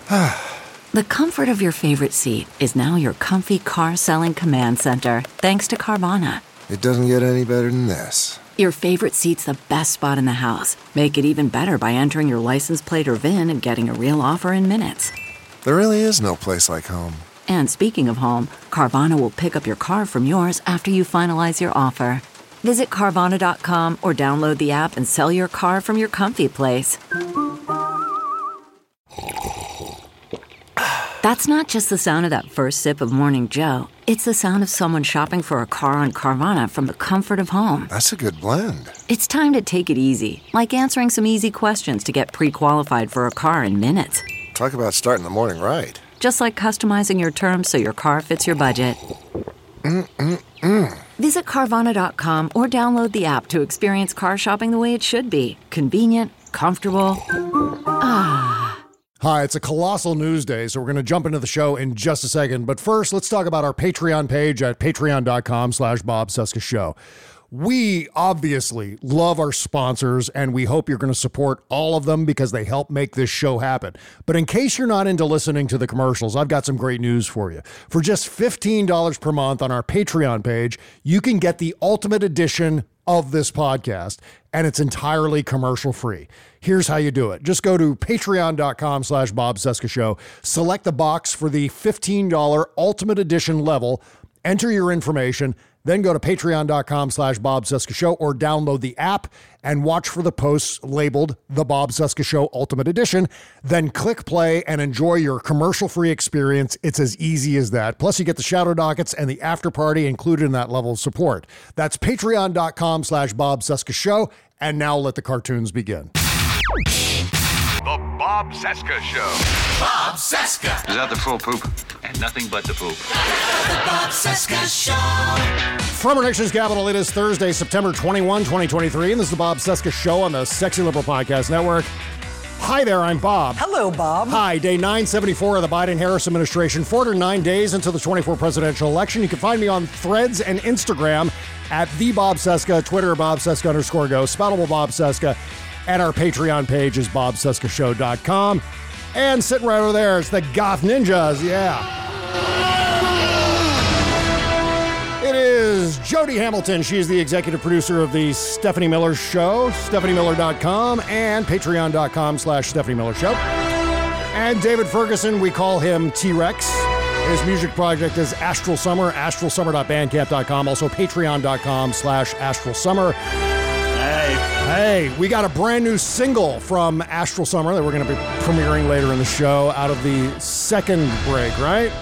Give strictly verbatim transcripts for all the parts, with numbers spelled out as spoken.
The comfort of your favorite seat is now your comfy car selling command center, thanks to Carvana. It doesn't get any better than this. Your favorite seat's the best spot in the house. Make it even better by entering your license plate or V I N and getting a real offer in minutes. There really is no place like home. And speaking of home, Carvana will pick up your car from yours after you finalize your offer. Visit Carvana dot com or download the app and sell your car from your comfy place. That's not just the sound of that first sip of Morning Joe. It's the sound of someone shopping for a car on Carvana from the comfort of home. That's a good blend. It's time to take it easy, like answering some easy questions to get pre-qualified for a car in minutes. Talk about starting the morning right. Just like customizing your terms so your car fits your budget. Mm-mm-mm. Visit Carvana dot com or download the app to experience car shopping the way it should be. Convenient, comfortable. Ah. Hi, it's a colossal news day, so we're going to jump into the show in just a second. But first, let's talk about our Patreon page at patreon dot com slash Bob Cesca Show. We obviously love our sponsors, and we hope you're going to support all of them because they help make this show happen. But in case you're not into listening to the commercials, I've got some great news for you. For just fifteen dollars per month on our Patreon page, you can get the ultimate edition of this podcast, and it's entirely commercial free. Here's how you do it. Just go to patreon dot com slash Bob Cesca Show, select the box for the fifteen dollars Ultimate Edition level, enter your information, then go to patreon dot com slash Bob Cesca Show or download the app and watch for the posts labeled The Bob Cesca Show Ultimate Edition. Then click play and enjoy your commercial-free experience. It's as easy as that. Plus, you get the shadow dockets and the after party included in that level of support. That's patreon dot com slash Bob Cesca Show. And now let the cartoons begin. The Bob Cesca Show. Bob Cesca. Is that the full poop? And nothing but the poop. The Bob Cesca Show. From our nation's capital, it is Thursday, September twenty-first, twenty twenty-three, and this is the Bob Cesca Show on the Sexy Liberal Podcast Network. Hi there, I'm Bob. Hello, Bob. Hi, day nine seventy-four of the Biden-Harris administration, four hundred nine days until the twenty-four presidential election. You can find me on Threads and Instagram at the Bob Cesca, Twitter, Bob Cesca underscore go, spellable Bob Cesca, and our Patreon page is bob cesca show dot com. And sitting right over there is the Goth Ninjas, yeah. It is Jody Hamilton. She is the executive producer of the Stephanie Miller Show, stephanie miller dot com and patreon dot com slash Stephanie Miller Show. And David Ferguson, we call him T-Rex. His music project is Astral Summer, astral summer dot bandcamp dot com, also patreon dot com slash astral summer. Hey. Hey, we got a brand new single from Astral Summer that we're going to be premiering later in the show out of the second break, right?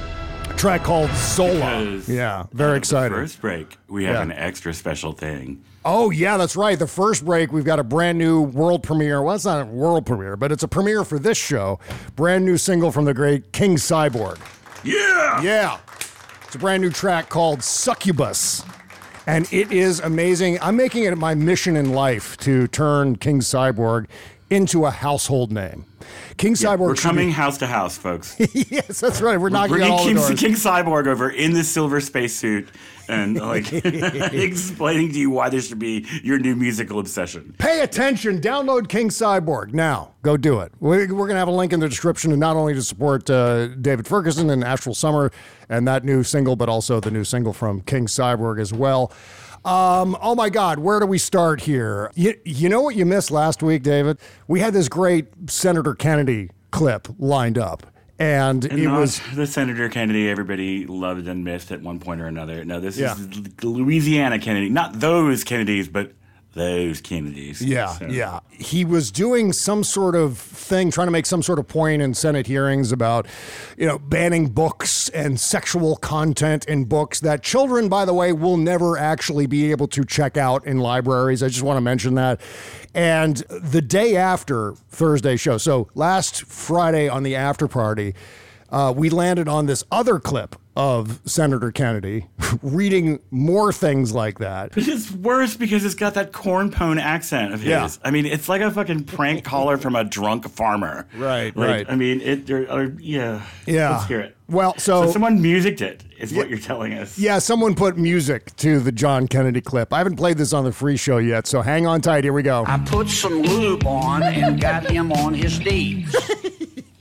A track called Zola. Because yeah, very excited. The first break, we have Yeah. an extra special thing. Oh, yeah, that's right. The first break, we've got a brand new world premiere. Well, it's not a world premiere, but it's a premiere for this show. Brand new single from the great King Cyborg. Yeah! Yeah. It's a brand new track called Succubus. And it is amazing. I'm making it my mission in life to turn King Cyborg into a household name. King Yeah, Cyborg. we're should coming be- house to house, folks. Yes, that's right. We're knocking Bringing on all King, the doors. King Cyborg over in the silver spacesuit and like explaining to you why this should be your new musical obsession. Pay attention. Download King Cyborg now. Go do it. We're, we're going to have a link in the description, and not only to support uh, David Ferguson and Astral Summer and that new single, but also the new single from King Cyborg as well. Um, oh my God, where do we start here? You, you know what you missed last week, David? We had this great Senator Kennedy clip lined up. And, And it not was the Senator Kennedy everybody loved and missed at one point or another. No, this Yeah. is Louisiana Kennedy. Not those Kennedys, but those Kennedys. Yeah, So- yeah. He was doing some sort of thing, trying to make some sort of point in Senate hearings about, you know, banning books and sexual content in books that children, by the way, will never actually be able to check out in libraries. I just want to mention that. And the day after Thursday's show, so last Friday on the after party, uh, we landed on this other clip of Senator Kennedy reading more things like that. But it's worse because it's got that corn pone accent of his. Yeah. I mean, it's like a fucking prank caller from a drunk farmer. Right, Like, right. I mean, it. Or, or, yeah. Yeah. Let's hear it. Well, so, So someone musicked it, is what Yeah. you're telling us. yeah, someone put music to the John Kennedy clip. I haven't played this on the free show yet, so hang on tight. Here we go. I put some lube on and got him on his knees.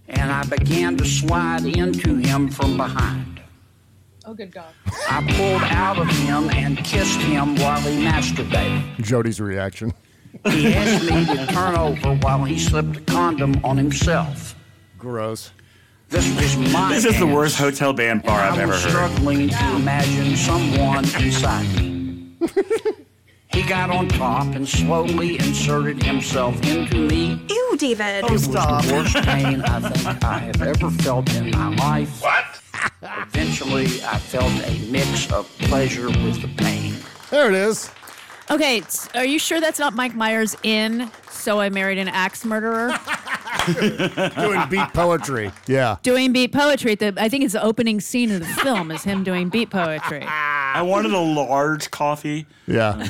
and I began to slide into him from behind. Oh, good God. I pulled out of him and kissed him while he masturbated. Jody's reaction. He asked me to turn over while he slipped a condom on himself. Gross. This was my This is the ass, worst hotel band bar and I've I ever was heard. struggling to imagine someone inside me. He got on top and slowly inserted himself into me. Ew, David. It was the worst pain I think I have ever felt in my life. What? Eventually, I felt a mix of pleasure with the pain. There it is. Okay, s- are you sure that's not Mike Myers in So I Married an Axe Murderer? Doing beat poetry. Yeah. Doing beat poetry. The, I think it's the opening scene of the film is him doing beat poetry. I wanted a large coffee. Yeah.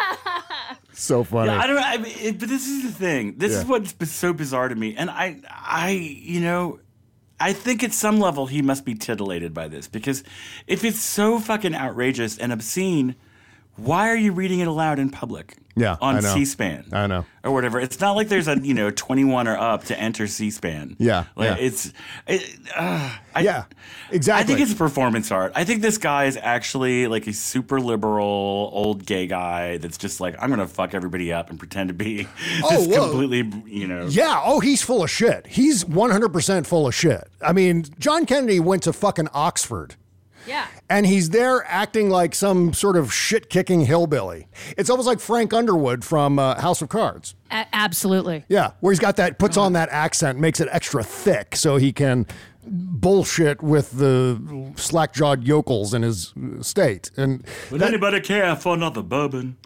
So funny. Yeah, I don't know, I mean, it, but this is the thing. This Yeah. is what's b- so bizarre to me, and I, I, you know, I think at some level he must be titillated by this because if it's so fucking outrageous and obscene, why are you reading it aloud in public? Yeah, on I know. C-SPAN. I know. Or whatever. It's not like there's a you know twenty-one or up to enter C-SPAN. Yeah, like yeah. it's. It, uh, I, Yeah, exactly. I think it's performance art. I think this guy is actually like a super liberal old gay guy that's just like, I'm gonna fuck everybody up and pretend to be Oh, this whoa. completely, you know. Yeah. Oh, he's full of shit. He's one hundred percent full of shit. I mean, John Kennedy went to fucking Oxford. Yeah. And he's there acting like some sort of shit-kicking hillbilly. It's almost like Frank Underwood from uh, House of Cards. A- absolutely. Yeah, where he's got that, puts on that accent, makes it extra thick so he can bullshit with the slack-jawed yokels in his state. And Would that- anybody care for another bourbon?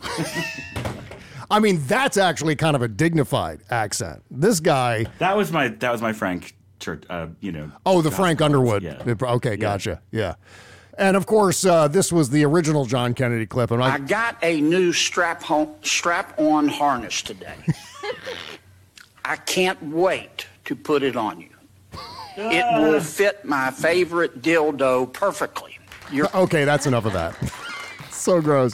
I mean, that's actually kind of a dignified accent. This guy. That was my that was my Frank Church. Uh, you know. Oh, the Frank Underwood. Yeah. Okay, gotcha. Yeah. And of course, uh, this was the original John Kennedy clip. And I, I got a new strap home, strap-on harness today. I can't wait to put it on you. It will fit my favorite dildo perfectly. You're- okay, that's enough of that. So gross.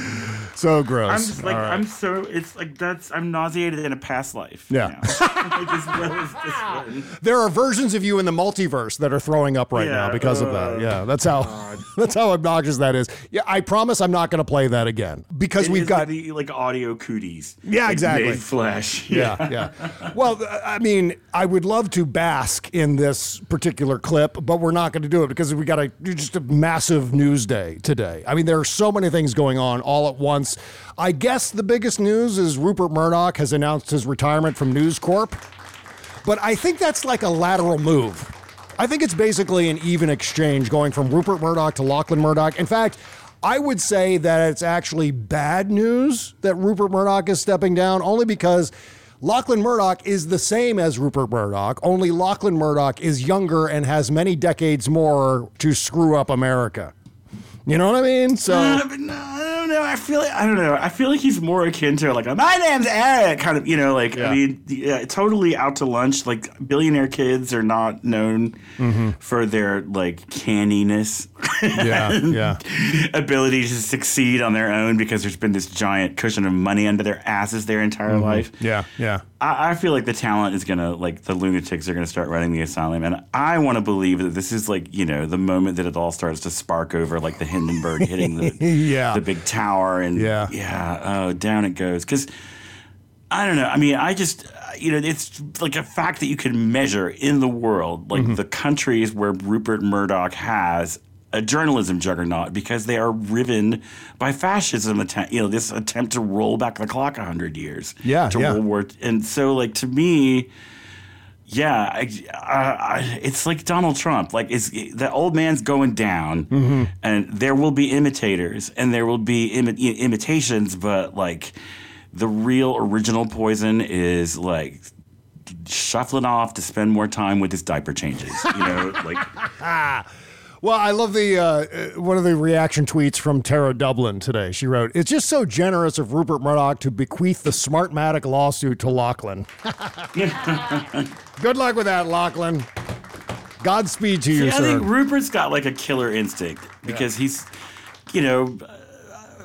So gross. I'm just like All right. I'm so it's like that's I'm nauseated in a past life. Yeah. now. Like, this- what is this one? There are versions of you in the multiverse that are throwing up right Yeah, now because of that. uh, Yeah, that's how that's how obnoxious that is. Yeah, I promise I'm not going to play that again because It we've is got the like audio cooties. Yeah, like, exactly. made flesh. yeah, yeah. Well, uh, I mean, I would love to bask in this particular clip, but we're not going to do it because we got a just a massive news day today. I mean, there are so many things going on all at once. I guess the biggest news is Rupert Murdoch has announced his retirement from News Corp. But I think that's like a lateral move. I think it's basically an even exchange going from Rupert Murdoch to Lachlan Murdoch. In fact, I would say that it's actually bad news that Rupert Murdoch is stepping down, only because Lachlan Murdoch is the same as Rupert Murdoch, only Lachlan Murdoch is younger and has many decades more to screw up America. You know what I mean? So Uh, but no, I don't know. I feel like I don't know. I feel like he's more akin to like a, my name's Eric, kind of. You know, like Yeah. I mean, yeah, totally out to lunch. Like billionaire kids are not known Mm-hmm. for their like canniness, yeah, yeah. ability to succeed on their own because there's been this giant cushion of money under their asses their entire Mm-hmm. life. Yeah, yeah. I, I feel like the talent is gonna, like, the lunatics are gonna start running the asylum, and I want to believe that this is like, you know, the moment that it all starts to spark over, like the Hindenburg hitting the Yeah. the big tower, and Yeah. yeah, oh, down it goes. Because I don't know. I mean, I just, uh, you know, it's like a fact that you can measure in the world, like Mm-hmm. the countries where Rupert Murdoch has a journalism juggernaut because they are riven by fascism attempt, you know, this attempt to roll back the clock a hundred years. Yeah, to yeah. World War. And so, like, to me, yeah, I, I, I, it's like Donald Trump. Like, it's, the old man's going down, Mm-hmm. and there will be imitators and there will be imi- imitations, but like the real original poison is like shuffling off to spend more time with his diaper changes. You know, like. Well, I love the uh, one of the reaction tweets from Tara Dublin today. She wrote, "It's just so generous of Rupert Murdoch to bequeath the Smartmatic lawsuit to Lachlan." Good luck with that, Lachlan. Godspeed to you, See, I sir. think Rupert's got like a killer instinct because he's, you know, uh,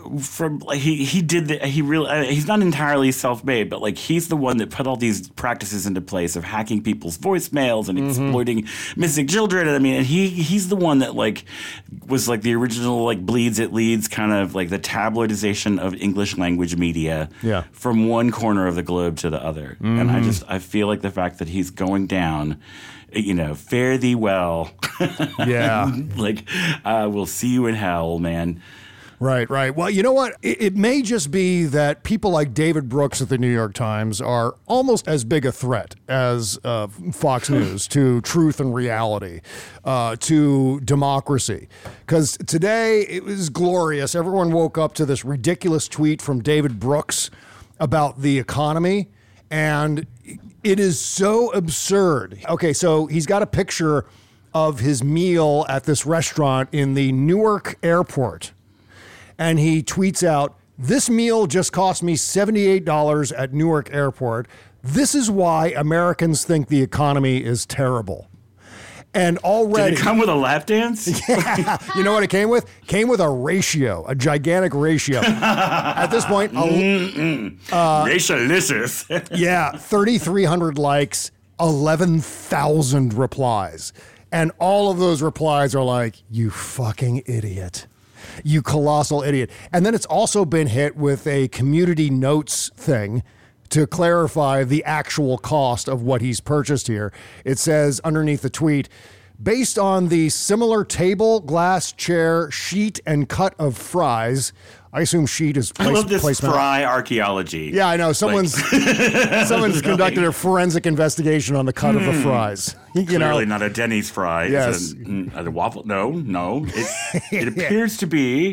from like he he did the, he really uh, he's not entirely self-made, but like he's the one that put all these practices into place of hacking people's voicemails and mm-hmm. exploiting missing children. And I mean, and he he's the one that like was like the original like bleeds it leads kind of like the tabloidization of English language media yeah. from one corner of the globe to the other. Mm-hmm. And I just I feel like the fact that he's going down, you know, fare thee well. Yeah. Like uh, we'll see you in hell, man. Right, right. Well, you know what? It, it may just be that people like David Brooks at the New York Times are almost as big a threat as uh, Fox News to truth and reality, uh, to democracy. Because today it was glorious. Everyone woke up to this ridiculous tweet from David Brooks about the economy, and it is so absurd. Okay, so he's got a picture of his meal at this restaurant in the Newark airport. And he tweets out, "This meal just cost me seventy-eight dollars at Newark Airport. This is why Americans think the economy is terrible." And already... Did it come with a lap dance? Yeah. You know what it came with? Came with a ratio, a gigantic ratio. At this point... A, uh, Racialicious. Yeah, thirty-three hundred likes, eleven thousand replies. And all of those replies are like, "You fucking idiot. You colossal idiot." And then it's also been hit with a community notes thing to clarify the actual cost of what he's purchased here. It says underneath the tweet, "Based on the similar table, glass, chair, sheet, and cut of fries." I assume sheet is place, I love this placement. fry archaeology. Yeah, I know. Someone's like, someone's conducted a forensic investigation on the cut mm, of the fries. You clearly know? not a Denny's fry. Yes. It's a, a waffle. No, no. It, it appears to be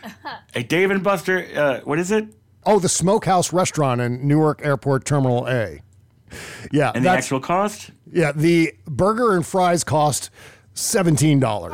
a Dave and Buster. Uh, what is it? Oh, the Smokehouse restaurant in Newark Airport Terminal A. Yeah. And the actual cost? Yeah, the burger and fries cost seventeen dollars.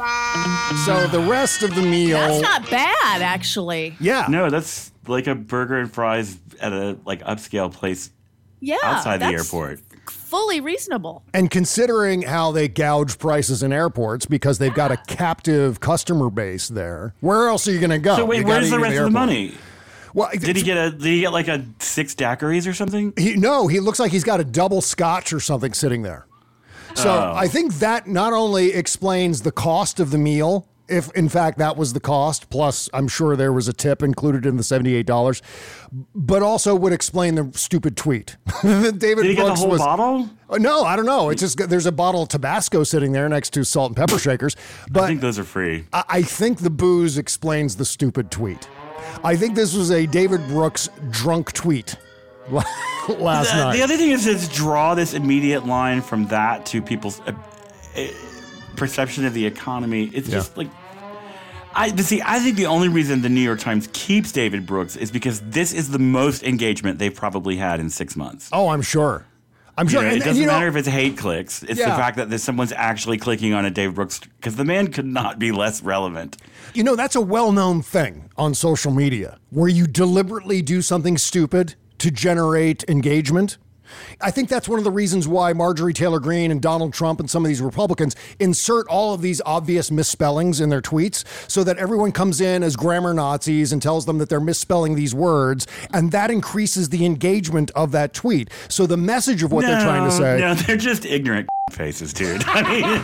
So the rest of the meal... That's not bad, actually. Yeah. No, that's like a burger and fries at a like upscale place yeah, outside the that's airport. Fully reasonable. And considering how they gouge prices in airports because they've got a captive customer base there, where else are you going to go? So wait, where's the rest of the money? Well, did he get a? Did he get like a six daiquiris or something? He, no, he looks like he's got a double scotch or something sitting there. So oh. I think that not only explains the cost of the meal, if in fact that was the cost, plus I'm sure there was a tip included in the seventy-eight dollars, but also would explain the stupid tweet. David Did he Brooks get the whole was, bottle? Uh, no, I don't know. It's just there's a bottle of Tabasco sitting there next to salt and pepper shakers. But I think those are free. I, I think the booze explains the stupid tweet. I think this was a David Brooks drunk tweet last the, night. The other thing is, is draw this immediate line from that to people's uh, uh, perception of the economy. It's Yeah. just like, I see. I think the only reason the New York Times keeps David Brooks is because this is the most engagement they've probably had in six months. Oh, I'm sure. I'm sure. You know, and, it doesn't and, you matter know, if it's hate clicks. It's Yeah. the fact that there's someone's actually clicking on a David Brooks, because the man could not be less relevant. You know, that's a well-known thing on social media where you deliberately do something stupid to generate engagement. I think that's one of the reasons why Marjorie Taylor Greene and Donald Trump and some of these Republicans insert all of these obvious misspellings in their tweets so that everyone comes in as grammar Nazis and tells them that they're misspelling these words, and that increases the engagement of that tweet. So the message of what no, they're trying to say... No, they're just ignorant faces, dude. I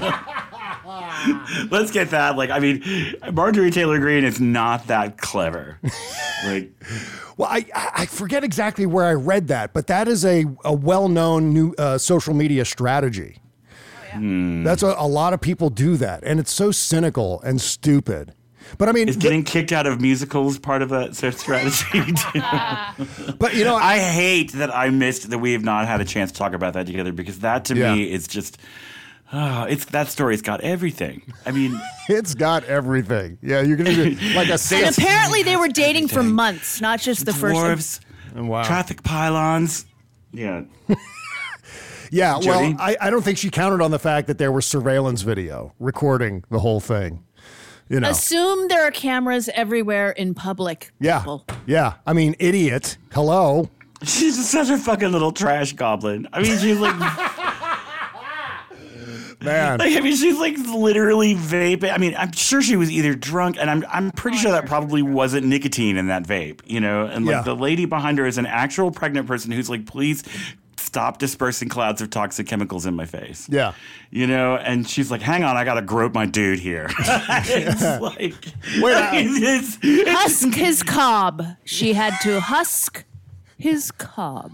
mean, let's get that. Like, I mean, Marjorie Taylor Greene is not that clever. Like... Well, I, I forget exactly where I read that, but that is a, a well-known new uh, social media strategy. Oh, yeah. Hmm. That's a, a lot of people do that, and it's so cynical and stupid. But I mean, is getting kicked out of musicals part of that strategy? But you know, I hate that I missed that we have not had a chance to talk about that together, because that to Yeah. me is just. Oh, it's that story's got everything. I mean, it's got everything. Yeah, you're gonna do like a. And apparently they were dating for months, not just the dwarves, first. Wow. Traffic pylons. Yeah. Yeah. Jody? Well, I, I don't think she counted on the fact that there was surveillance video recording the whole thing. You know. Assume there are cameras everywhere in public. Yeah. People. Yeah. I mean, idiot. Hello. She's such a fucking little trash goblin. I mean, she's like. Man. Like, I mean, she's like literally vaping. I mean, I'm sure she was either drunk, and I'm I'm pretty sure that probably wasn't nicotine in that vape, you know? And like Yeah. the lady behind her is an actual pregnant person who's like, please stop dispersing clouds of toxic chemicals in my face. Yeah. You know, and she's like, hang on, I gotta grope my dude here. It's like, Wait, I- it's, it's, Husk his cob. She had to husk his cob.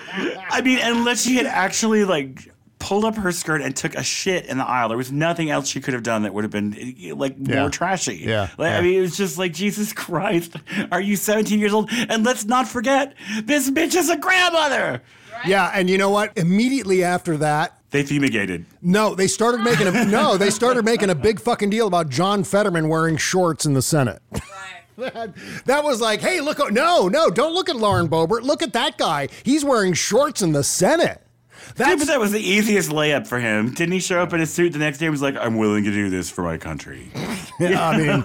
I mean, unless she had actually like pulled up her skirt and took a shit in the aisle, there was nothing else she could have done that would have been like Yeah. more trashy. Yeah, Like, yeah. I mean, it was just like, Jesus Christ, are you seventeen years old? And let's not forget, this bitch is a grandmother. Yeah, and you know what? Immediately after that, They fumigated. no, they started making a no, they started making a big fucking deal about John Fetterman wearing shorts in the Senate. that, that was like, hey, look, no, no, don't look at Lauren Boebert. Look at that guy. He's wearing shorts in the Senate. Dude, That's but that was the easiest layup for him. Didn't he show up in a suit the next day and was like, I'm willing to do this for my country? I mean,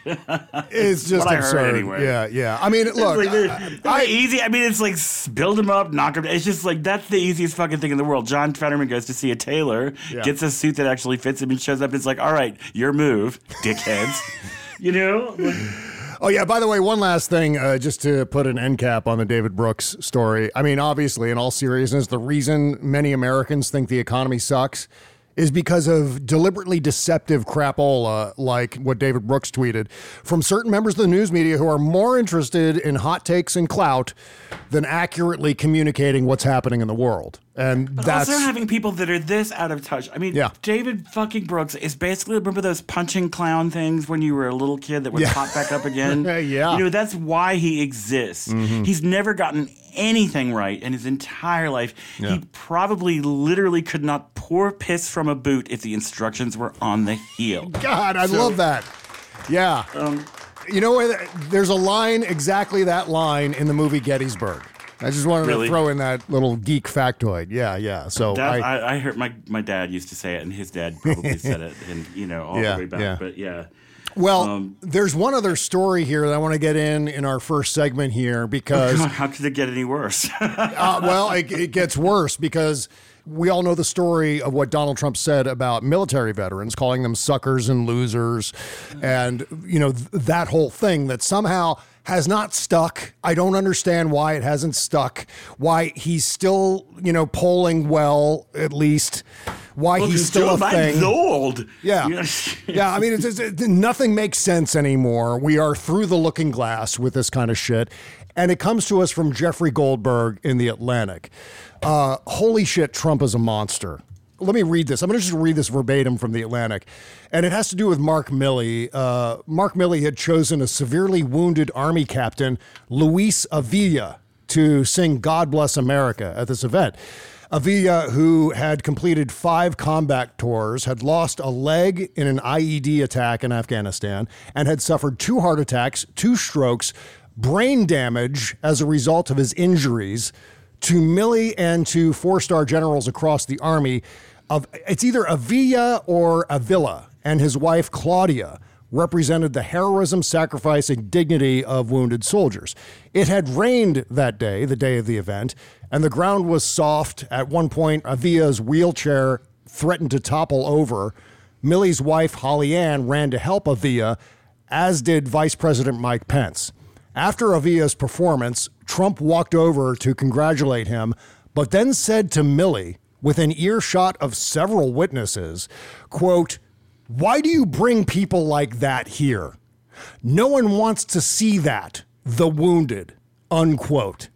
it's just what I heard absurd. anyway. Yeah, yeah. I mean, It's look, like, they're- I- they're easy. I mean, it's like s- build him up, knock him. It's just like that's the easiest fucking thing in the world. John Fetterman goes to see a tailor, Yeah. gets a suit that actually fits him, and shows up. And it's like, all right, your move, dickheads. You know? Like, Oh, yeah, by the way, one last thing, uh, just to put an end cap on the David Brooks story. I mean, obviously, in all seriousness, the reason many Americans think the economy sucks is because of deliberately deceptive crapola like what David Brooks tweeted from certain members of the news media who are more interested in hot takes and clout than accurately communicating what's happening in the world. And but that's also having people that are this out of touch. I mean, Yeah. David fucking Brooks is basically, remember those punching clown things when you were a little kid that would Yeah. pop back up again? Yeah. You know, that's why he exists. Mhm. He's never gotten anything right in his entire life. Yeah. He probably literally could not pour piss from a boot if the instructions were on the heel. God, I So- love that. Yeah. Um, you know, where there's a line, exactly that line in the movie Gettysburg. I just wanted Really? to throw in that little geek factoid. Yeah, yeah. So That, I, I, I heard my, my dad used to say it, and his dad probably said it, and you know, all Yeah, the way back. yeah. But yeah. well, um, there's one other story here that I want to get in in our first segment here because, how could it get any worse? uh, well, it, it gets worse because we all know the story of what Donald Trump said about military veterans, calling them suckers and losers, and you know th- that whole thing that somehow has not stuck. I don't understand why it hasn't stuck. Why he's still, you know, polling well, at least. Why Look, he's still Joe a Biden's thing. old. Yeah. You know? Yeah, I mean, it's, it's, it, nothing makes sense anymore. We are through the looking glass with this kind of shit. And it comes to us from Jeffrey Goldberg in The Atlantic. Uh, holy shit, Trump is a monster. Let me read this. I'm going to just read this verbatim from The Atlantic. And it has to do with Mark Milley. Uh, Mark Milley had chosen a severely wounded Army captain, Luis Avila, to sing God Bless America at this event. Avila, who had completed five combat tours, had lost a leg in an I E D attack in Afghanistan and had suffered two heart attacks, two strokes, brain damage as a result of his injuries. To Milley and to four-star generals across the Army, of it's either Avila or Avila, and his wife Claudia represented the heroism, sacrifice, and dignity of wounded soldiers. It had rained that day, the day of the event, and the ground was soft. At one point, Avila's wheelchair threatened to topple over. Milley's wife, Holly Ann, ran to help Avila, as did Vice President Mike Pence. After Avila's performance, Trump walked over to congratulate him, but then said to Milley, within earshot of several witnesses, quote, "Why do you bring people like that here? No one wants to see that, the wounded," unquote.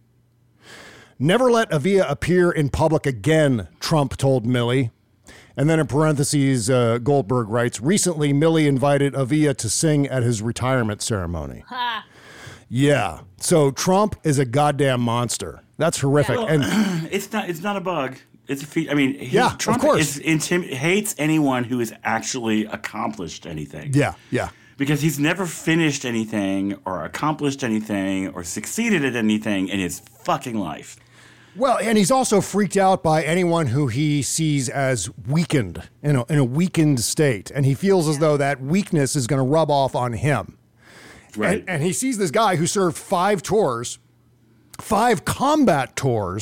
"Never let Avila appear in public again," Trump told Milley. And then in parentheses, uh, Goldberg writes, recently Milley invited Avila to sing at his retirement ceremony. Ha. Yeah. So Trump is a goddamn monster. That's horrific. Well, And it's not. It's not a bug. It's a fe- I mean, he, Yeah, of Trump course. Is intim- hates anyone who has actually accomplished anything. yeah, yeah. Because he's never finished anything or accomplished anything or succeeded at anything in his fucking life. Well, and he's also freaked out by anyone who he sees as weakened, you know, in a weakened state. And he feels as though that weakness is going to rub off on him. Right. And, and he sees this guy who served five tours, five combat tours,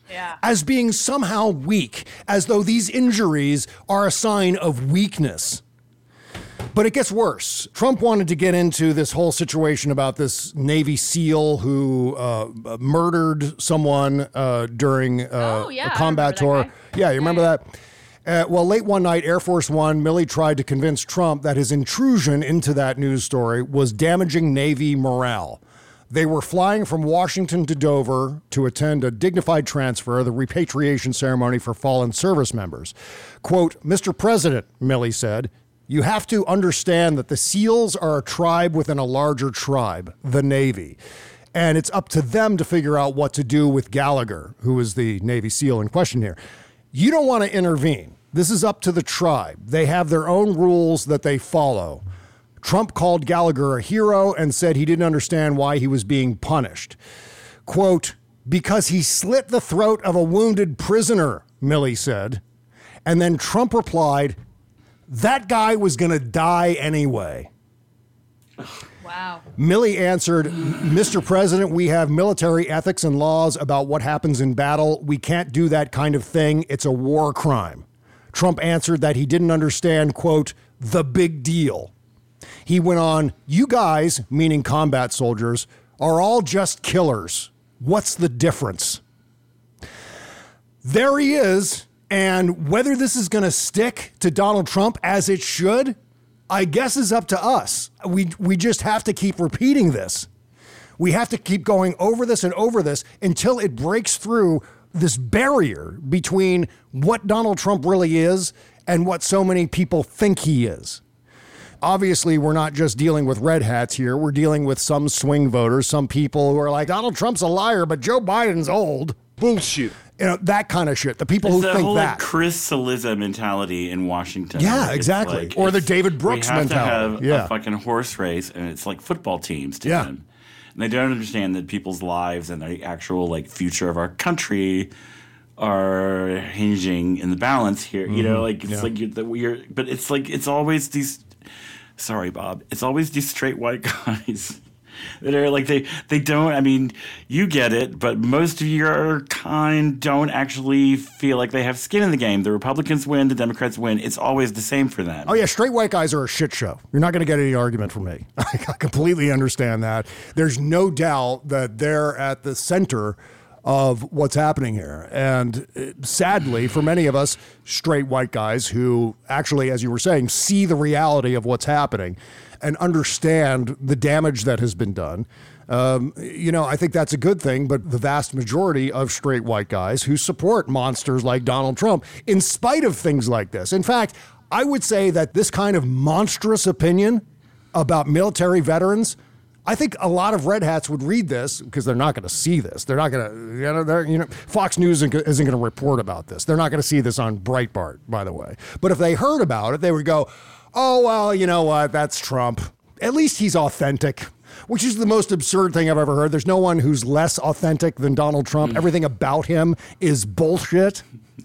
Yeah. as being somehow weak, as though these injuries are a sign of weakness. But it gets worse. Trump wanted to get into this whole situation about this Navy SEAL who uh, murdered someone uh, during uh, Oh, yeah, a I combat remember that tour. guy. Yeah, you remember that? Uh, well, late one night, Air Force One, Milley tried to convince Trump that his intrusion into that news story was damaging Navy morale. They were flying from Washington to Dover to attend a dignified transfer, the repatriation ceremony for fallen service members. Quote, Mister President, Milley said, you have to understand that the SEALs are a tribe within a larger tribe, the Navy. And it's up to them to figure out what to do with Gallagher, who is the Navy SEAL in question here. You don't want to intervene. This is up to the tribe. They have their own rules that they follow. Trump called Gallagher a hero and said he didn't understand why he was being punished. Quote, because he slit the throat of a wounded prisoner, Milley said. And then Trump replied, that guy was going to die anyway. Wow. Milley answered, Mister President, we have military ethics and laws about what happens in battle. We can't do that kind of thing. It's a war crime. Trump answered that he didn't understand, quote, the big deal. He went on, you guys, meaning combat soldiers, are all just killers. What's the difference? There he is. And whether this is going to stick to Donald Trump as it should, I guess is up to us. We we just have to keep repeating this. We have to keep going over this and over this until it breaks through this barrier between what Donald Trump really is and what so many people think he is. Obviously, we're not just dealing with red hats here. We're dealing with some swing voters, some people who are like, Donald Trump's a liar, but Joe Biden's old. Bullshit. You know, that kind of shit. The people It's who the think whole, that. Like, Chris Cillizza mentality in Washington. Yeah, It's exactly. like, Or the it's- David Brooks we have mentality. To have Yeah. a fucking horse race, and it's like football teams to Yeah. them. And they don't understand that people's lives and the actual like future of our country are hinging in the balance here. You know, Mhm. like it's Yeah. like you're, the, you're, but it's like it's always these. Sorry, Bob. It's always these straight white guys that are like they they don't. I mean, you get it, but most of your kind don't actually feel like they have skin in the game. The Republicans win, the Democrats win. It's always the same for them. Oh, yeah, straight white guys are a shit show. You're not going to get any argument from me. I completely understand that. There's no doubt that they're at the center of what's happening here. And uh, sadly, for many of us, straight white guys who actually, as you were saying, see the reality of what's happening and understand the damage that has been done. Um, you know, I think that's a good thing, but the vast majority of straight white guys who support monsters like Donald Trump, in spite of things like this. In fact, I would say that this kind of monstrous opinion about military veterans, I think a lot of red hats would read this because they're not going to see this. They're not going to, you know, they're, you know, Fox News isn't going to report about this. They're not going to see this on Breitbart, by the way. But if they heard about it, they would go, oh, well, you know what? That's Trump. At least he's authentic, which is the most absurd thing I've ever heard. There's no one who's less authentic than Donald Trump. Everything about him is bullshit.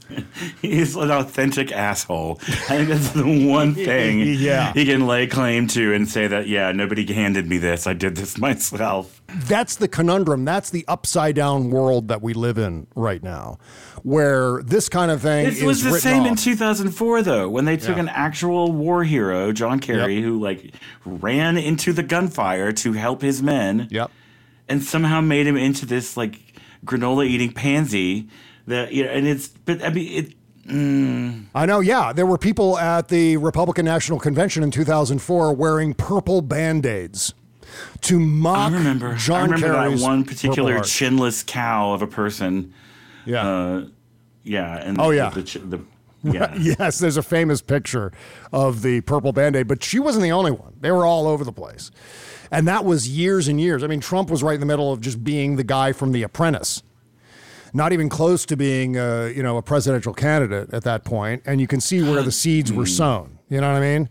He's an authentic asshole. I think that's the one thing Yeah. he can lay claim to and say that, yeah, nobody handed me this. I did this myself. That's the conundrum. That's the upside down world that we live in right now, where this kind of thing It is was the written same off. in two thousand four, though, when they took Yeah. an actual war hero, John Kerry, Yep. who like ran into the gunfire to help his men. Yep. And somehow made him into this like granola eating pansy. That you know, and it's but I mean it. Mm. I know, yeah. There were people at the Republican National Convention in two thousand four wearing purple Band-Aids to mock I remember. John I remember Kerry's that one Purple particular Heart. chinless cow of a person. Yeah. Uh, yeah. And Oh, yeah. The, the, the, yeah. Yes, there's a famous picture of the purple Band-Aid, but she wasn't the only one. They were all over the place. And that was years and years. I mean, Trump was right in the middle of just being the guy from The Apprentice. Not even close to being, uh, you know, a presidential candidate at that point. And you can see where the seeds were sown. You know what I mean?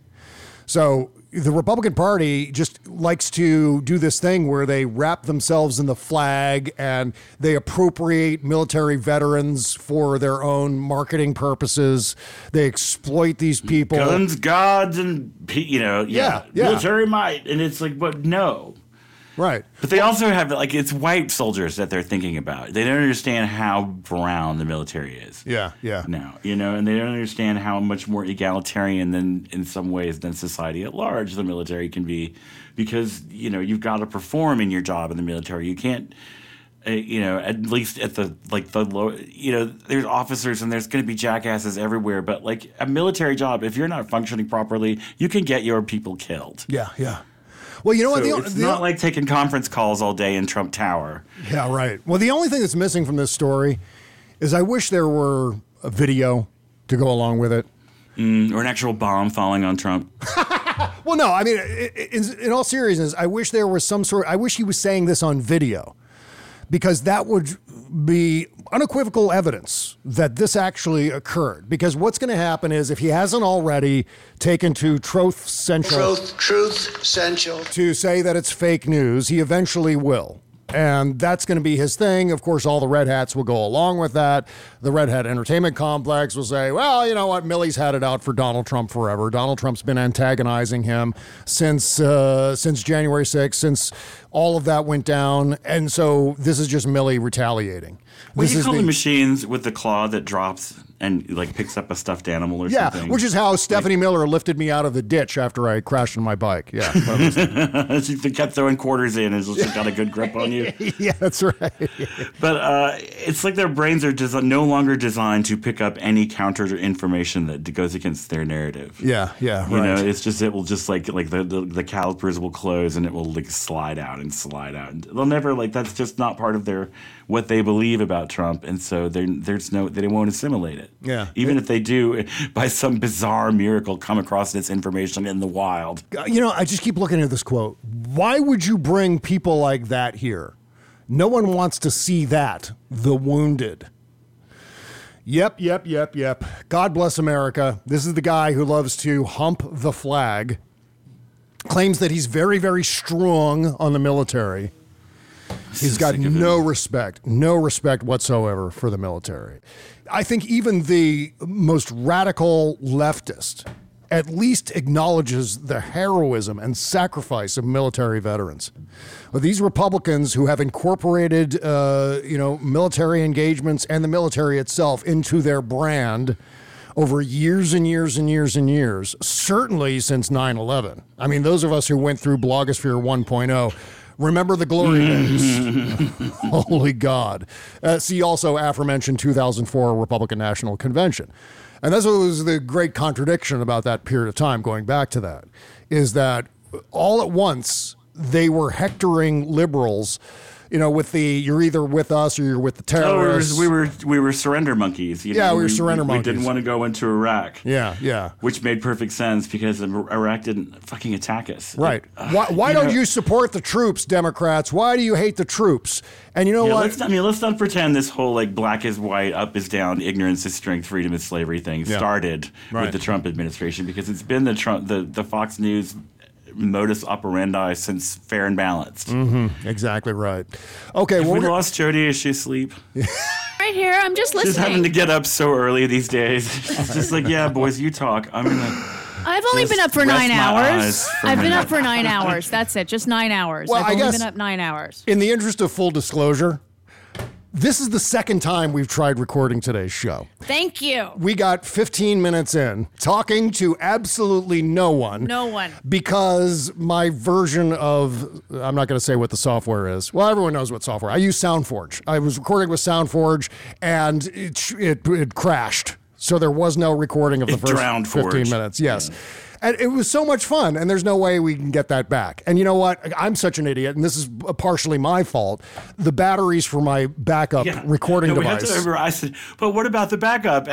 So the Republican Party just likes to do this thing where they wrap themselves in the flag and they appropriate military veterans for their own marketing purposes. They exploit these people. Guns, gods, and pe- you know, yeah, Yeah, yeah. military might, and it's like, but no, Right. But they also have, like, it's white soldiers that they're thinking about. They don't understand how brown the military is. Yeah, yeah. Now, you know, and they don't understand how much more egalitarian than, in some ways, than society at large the military can be, because, you know, you've got to perform in your job in the military. You can't, uh, you know, at least at the, like, the low, you know, there's officers and there's going to be jackasses everywhere, but, like, a military job, if you're not functioning properly, you can get your people killed. Yeah, yeah. Well, you know what? So The, it's the, not like taking conference calls all day in Trump Tower. Yeah, right. Well, the only thing that's missing from this story is I wish there were a video to go along with it. Mm, or an actual bomb falling on Trump. Well, no, I mean, in, in all seriousness, I wish there was some sort, I wish he was saying this on video, because that would be unequivocal evidence that this actually occurred. Because what's going to happen is, if he hasn't already taken to Truth Central, Truth, Truth Central, to say that it's fake news, he eventually will. And that's going to be his thing. Of course, all the Red Hats will go along with that. The Red Hat Entertainment Complex will say, well, you know what? Milley's had it out for Donald Trump forever. Donald Trump's been antagonizing him since uh, since January sixth, since all of that went down. And so this is just Milley retaliating. Well, this you is call the the machines with the claw that drops and, like, picks up a stuffed animal or yeah, something. which is how Stephanie Miller lifted me out of the ditch after I crashed on my bike. Yeah. She kept throwing quarters in and she got a good grip on you. Yeah, that's right. But uh, it's like their brains are des- no longer designed to pick up any counter information that goes against their narrative. Yeah, yeah, You right. know, it's just, it will just like, like the, the, the calipers will close and it will, like, slide out and slide out. And they'll never, like, that's just not part of their, what they believe about Trump. And so there's no, they won't assimilate it. Yeah. Even if they do, by some bizarre miracle, come across this information in the wild. You know, I just keep looking at this quote. Why would you bring people like that here? No one wants to see that, the wounded. Yep, yep, yep, yep. God bless America. This is the guy who loves to hump the flag, claims that he's very, very strong on the military. He's got no respect, no respect whatsoever for the military. I think even the most radical leftist at least acknowledges the heroism and sacrifice of military veterans. But these Republicans who have incorporated, uh, you know, military engagements and the military itself into their brand over years and years and years and years, certainly since nine eleven. I mean, those of us who went through Blogosphere one point oh remember the glory days. Holy God. Uh, see also aforementioned two thousand four Republican National Convention. And that's what was the great contradiction about that period of time, going back to that, is that all at once they were hectoring liberals, you know, with the, you're either with us or you're with the terrorists. Oh, we were we were surrender monkeys. You Yeah, know? we were surrender we, monkeys. We didn't want to go into Iraq. Yeah, yeah. Which made perfect sense because Iraq didn't fucking attack us. Right. Uh, why why you don't know, you support the troops, Democrats? Why do you hate the troops? And you know yeah, what? Let's, I mean, let's not pretend this whole, like, black is white, up is down, ignorance is strength, freedom is slavery thing Yeah. started Right. with the Trump administration, because it's been the Trump the, the Fox News modus operandi since Fair and Balanced. Mm-hmm. Exactly right. Okay, Have well, we we're- lost Jody? Is she asleep? Right here, I'm just She's having to listening. get up so early these days. She's just like, yeah, boys, you talk. I'm gonna. I've only Just been up for rest nine my hours. eyes for a I've been minute. up for nine hours. That's it, just nine hours. Well, I've I only guess- been up nine hours. in the interest of full disclosure, this is the second time we've tried recording today's show. Thank you. We got fifteen minutes in talking to absolutely no one. No one. Because my version of, I'm not going to say what the software is. Well, everyone knows what software. I use SoundForge. I was recording with SoundForge and it, it, it crashed. So there was no recording of the It first drowned fifteen Forge. minutes. Yes. And it was so much fun, and there's no way we can get that back. And you know what? I'm such an idiot, and this is partially my fault. The batteries for my backup Yeah. recording No, we had device. to remember, I said, but what about the backup?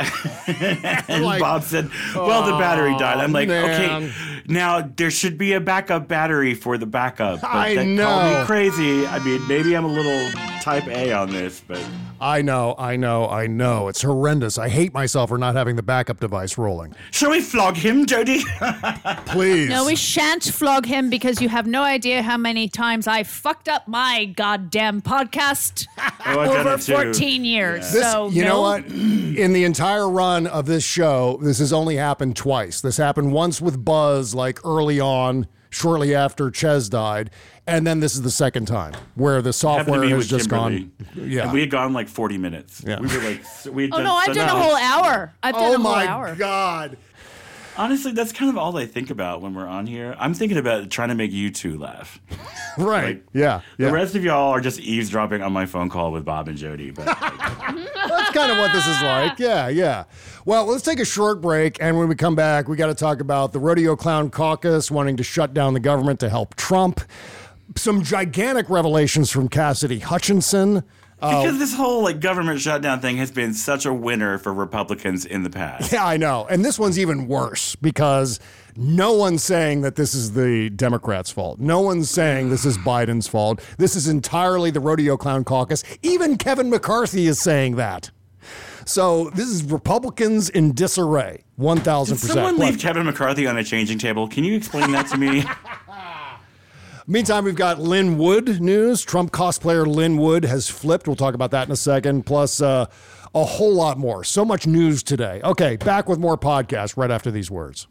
and Like, Bob said, well, the battery died. I'm like, man. okay, now there should be a backup battery for the backup. But I that know. called me crazy. I mean, maybe I'm a little type A on this, but I know, I know, I know. It's horrendous. I hate myself for not having the backup device rolling. Shall we flog him, Jody? Please. No, we shan't flog him because you have no idea how many times I fucked up my goddamn podcast Oh, over fourteen years. This, so you no. know what? In the entire run of this show, this has only happened twice. This happened once with Buzz, like early on, shortly after Ches died, and then this is the second time where the software has just Kimberly. gone. Yeah, and we had gone like forty minutes. Yeah. We were like, we had Oh done no, I've so done a much. whole hour. I've done oh a whole my hour. God. Honestly, that's kind of all I think about when we're on here. I'm thinking about trying to make you two laugh. Right. Like, yeah. The yeah. rest of y'all are just eavesdropping on my phone call with Bob and Jody. But like, That's kind of what this is like. Yeah, yeah. Well, let's take a short break. And when we come back, we got to talk about the Rodeo Clown Caucus wanting to shut down the government to help Trump. Some gigantic revelations from Cassidy Hutchinson. because this whole like government shutdown thing has been such a winner for Republicans in the past. Yeah, I know. And this one's even worse because no one's saying that this is the Democrats' fault. No one's saying this is Biden's fault. This is entirely the Rodeo Clown Caucus. Even Kevin McCarthy is saying that. So this is Republicans in disarray, one thousand percent. Did someone leave Kevin McCarthy on a changing table? Can you explain that to me? Meantime, we've got Lynn Wood news. Trump cosplayer Lynn Wood has flipped. We'll talk about that in a second. Plus, uh, a whole lot more. So much news today. Okay, back with more podcasts right after these words.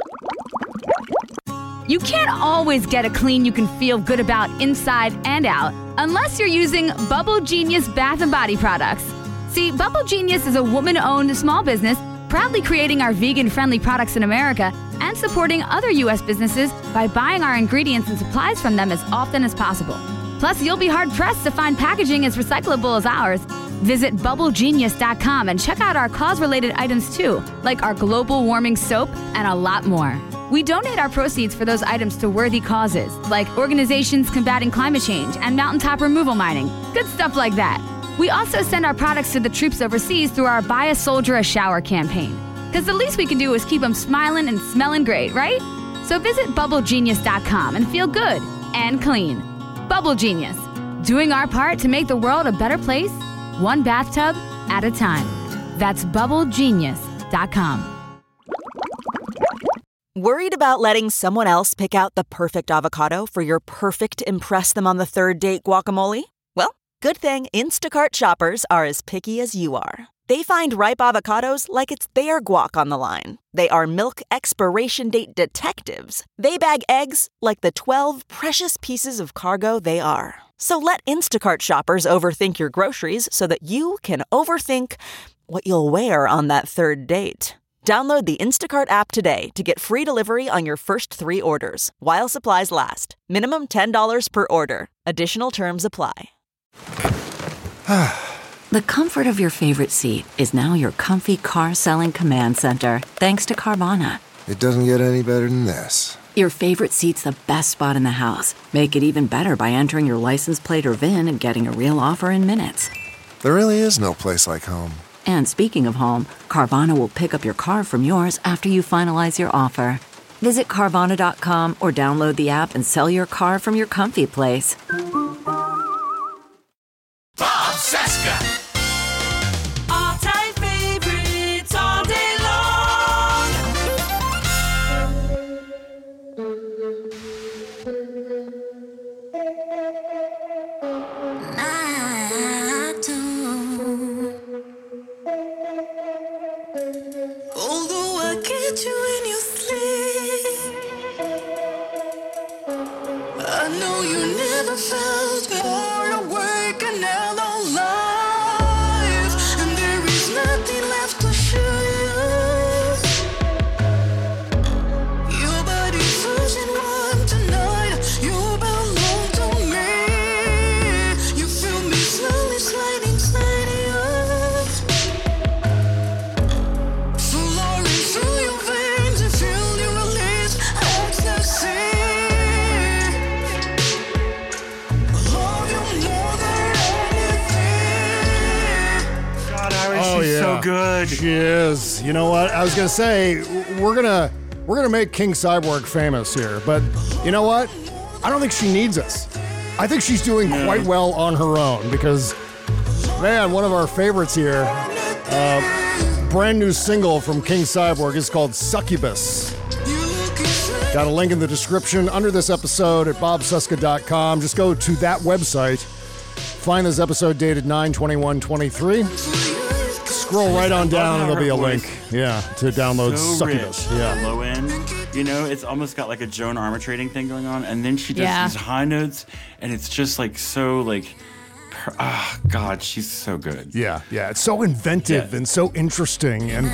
You can't always get a clean you can feel good about inside and out unless you're using Bubble Genius Bath and Body products. See, Bubble Genius is a woman-owned small business proudly creating our vegan-friendly products in America and supporting other U S businesses by buying our ingredients and supplies from them as often as possible. Plus, you'll be hard-pressed to find packaging as recyclable as ours. Visit bubble genius dot com and check out our cause-related items too, like our global warming soap and a lot more. We donate our proceeds for those items to worthy causes, like organizations combating climate change and mountaintop removal mining. Good stuff like that. We also send our products to the troops overseas through our Buy a Soldier a Shower campaign. Because the least we can do is keep them smiling and smelling great, right? So visit bubble genius dot com and feel good and clean. Bubble Genius, doing our part to make the world a better place, one bathtub at a time. That's bubble genius dot com. Worried about letting someone else pick out the perfect avocado for your perfect impress them on the third date guacamole? Well, good thing Instacart shoppers are as picky as you are. They find ripe avocados like it's their guac on the line. They are milk expiration date detectives. They bag eggs like the twelve precious pieces of cargo they are. So let Instacart shoppers overthink your groceries so that you can overthink what you'll wear on that third date. Download the Instacart app today to get free delivery on your first three orders, while supplies last. Minimum ten dollars per order. Additional terms apply. The comfort of your favorite seat is now your comfy car selling command center, thanks to Carvana. It doesn't get any better than this. Your favorite seat's the best spot in the house. Make it even better by entering your license plate or V I N and getting a real offer in minutes. There really is no place like home. And speaking of home, Carvana will pick up your car from yours after you finalize your offer. Visit Carvana dot com or download the app and sell your car from your comfy place. Bob Cesca. All-time favorites all day long. I don't. Although I get you in your sleep, I know you never felt more awake and out of life, and there is nothing left to share. Your body's frozen warm tonight. You belong to me. You feel me slowly sliding inside you. Flowing through your veins and feel you release ecstasy. Love you more than anything. God, Iris, Oh, she's yeah. so good. She is. You know what? I was gonna say we're gonna we're gonna make King Cyborg famous here, but you know what? I don't think she needs us. I think she's doing Yeah. quite well on her own because Man, one of our favorites here. Uh, brand new single from King Cyborg is called Succubus. Got a link in the description under this episode at bob cesca dot com. Just go to that website. Find this episode dated nine twenty-one twenty-three. Scroll right on down and there'll be a link. Yeah, to download so Succubus. Rich, yeah. Low end. You know, it's almost got like a Joan Armatrading thing going on, and then she does Yeah. these high notes, and it's just like so like, ah, oh, God, she's so good. Yeah, yeah. It's so inventive Yeah. and so interesting, and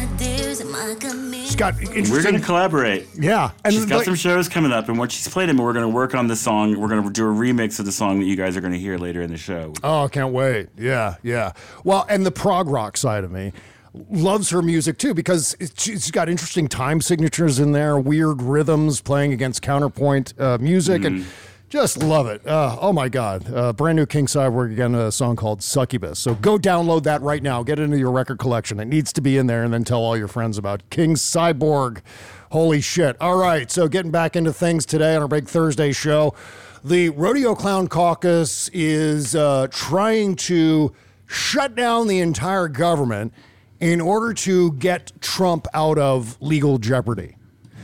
she's got interesting. We're gonna collaborate. Yeah, and She's got like- some shows coming up, and when she's played them, we're gonna work on the song. We're gonna do a remix of the song that you guys are gonna hear later in the show. Oh, I can't wait. Yeah, yeah. Well, and the prog rock side of me loves her music too because it's, she's got interesting time signatures in there, weird rhythms playing against counterpoint uh, music, and just love it. Uh, oh my God. Uh, brand new King Cyborg, again, a song called Succubus. So go download that right now. Get it into your record collection. It needs to be in there, and then tell all your friends about King Cyborg. Holy shit. All right. So getting back into things today on our big Thursday show, the Rodeo Clown Caucus is uh, trying to shut down the entire government in order to get Trump out of legal jeopardy.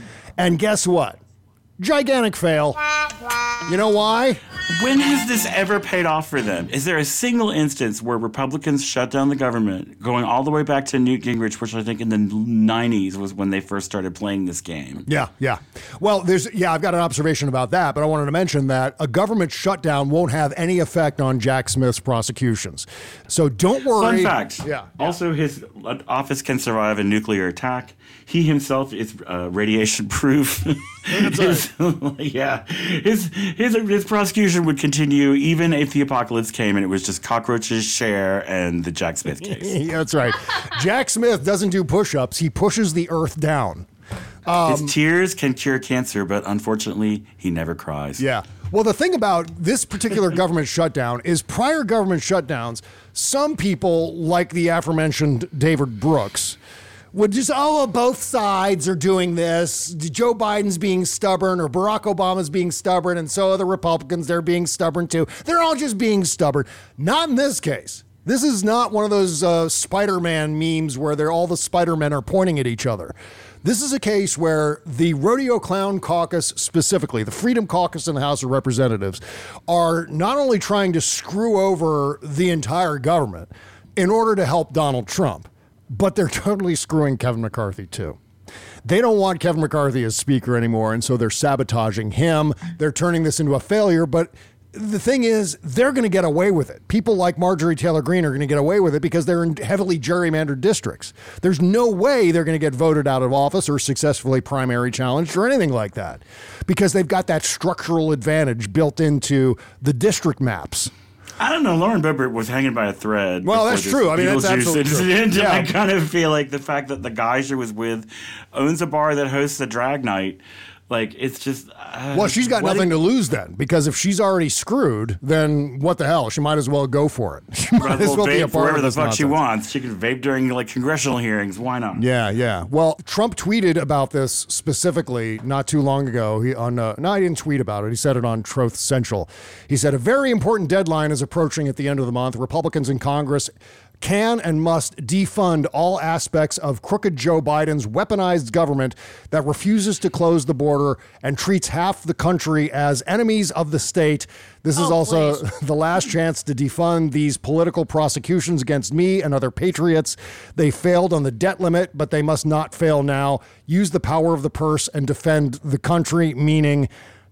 And guess what? Gigantic fail. You know why? When has this ever paid off for them? Is there a single instance where Republicans shut down the government, going all the way back to Newt Gingrich, which I think in the nineties was when they first started playing this game? Yeah, yeah. Well, there's yeah, I've got an observation about that, but I wanted to mention that a government shutdown won't have any effect on Jack Smith's prosecutions. So don't worry. Fun fact. Yeah. Also, his office can survive a nuclear attack. He himself is uh, radiation proof. His, yeah. His, his his prosecution would continue even if the apocalypse came and it was just cockroaches, Cher, and the Jack Smith case. Yeah, that's right. Jack Smith doesn't do push-ups. He pushes the earth down. Um, His tears can cure cancer, but unfortunately, he never cries. Yeah. Well, the thing about this particular government shutdown is prior government shutdowns, some people, like the aforementioned David Brooks, would just, oh, well, both sides are doing this. Joe Biden's being stubborn or Barack Obama's being stubborn, and so are the Republicans. They're being stubborn too. They're all just being stubborn. Not in this case. This is not one of those uh, Spider-Man memes where they're all the Spider-Men are pointing at each other. This is a case where the Rodeo Clown Caucus, specifically the Freedom Caucus in the House of Representatives, are not only trying to screw over the entire government in order to help Donald Trump, but they're totally screwing Kevin McCarthy too. They don't want Kevin McCarthy as speaker anymore, and so they're sabotaging him. They're turning this into a failure, but the thing is, they're going to get away with it. People like Marjorie Taylor Greene are going to get away with it because they're in heavily gerrymandered districts. There's no way they're going to get voted out of office or successfully primary challenged or anything like that because they've got that structural advantage built into the district maps. I don't know. Lauren Boebert was hanging by a thread. Well, that's this true. I mean, that's Beetlejuice absolutely true. incident. Yeah. I kind of feel like the fact that the guy she was with owns a bar that hosts a drag night. Like, it's just... Uh, Well, she's got nothing to lose then, because if she's already screwed, then what the hell? She might as well go for it. She might Might as well be a vape part wherever of the this fuck she nonsense. wants. She can vape during, like, congressional hearings. Why not? Yeah, yeah. Well, Trump tweeted about this specifically not too long ago. He on uh, no, he didn't tweet about it. He said it on Truth Central. He said a very important deadline is approaching at the end of the month. Republicans in Congress can and must defund all aspects of crooked Joe Biden's weaponized government that refuses to close the border and treats half the country as enemies of the state. This is Oh, also please. the last chance to defund these political prosecutions against me and other patriots. They failed on the debt limit, but they must not fail now. Use the power of the purse and defend the country, meaning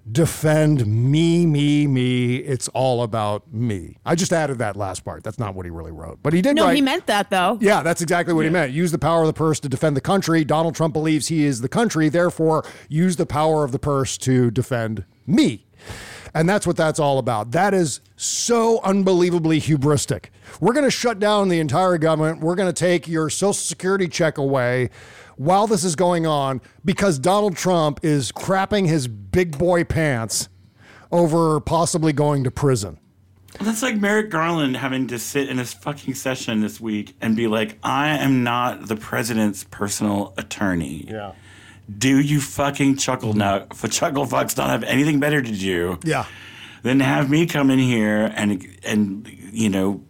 defend me, me, me. It's all about me. I just added that last part. That's not what he really wrote, but he did No, write. he meant that though. Yeah, that's exactly what he meant. Use the power of the purse to defend the country. Donald Trump believes he is the country. Therefore, use the power of the purse to defend me. And that's what that's all about. That is so unbelievably hubristic. We're going to shut down the entire government. We're going to take your Social Security check away while this is going on because Donald Trump is crapping his big boy pants over possibly going to prison. That's like Merrick Garland having to sit in his fucking session this week and be like, I am not the president's personal attorney. Yeah. Do you fucking chuckle now? For chuckle fucks don't have anything better to do Yeah. than have me come in here and, and you know,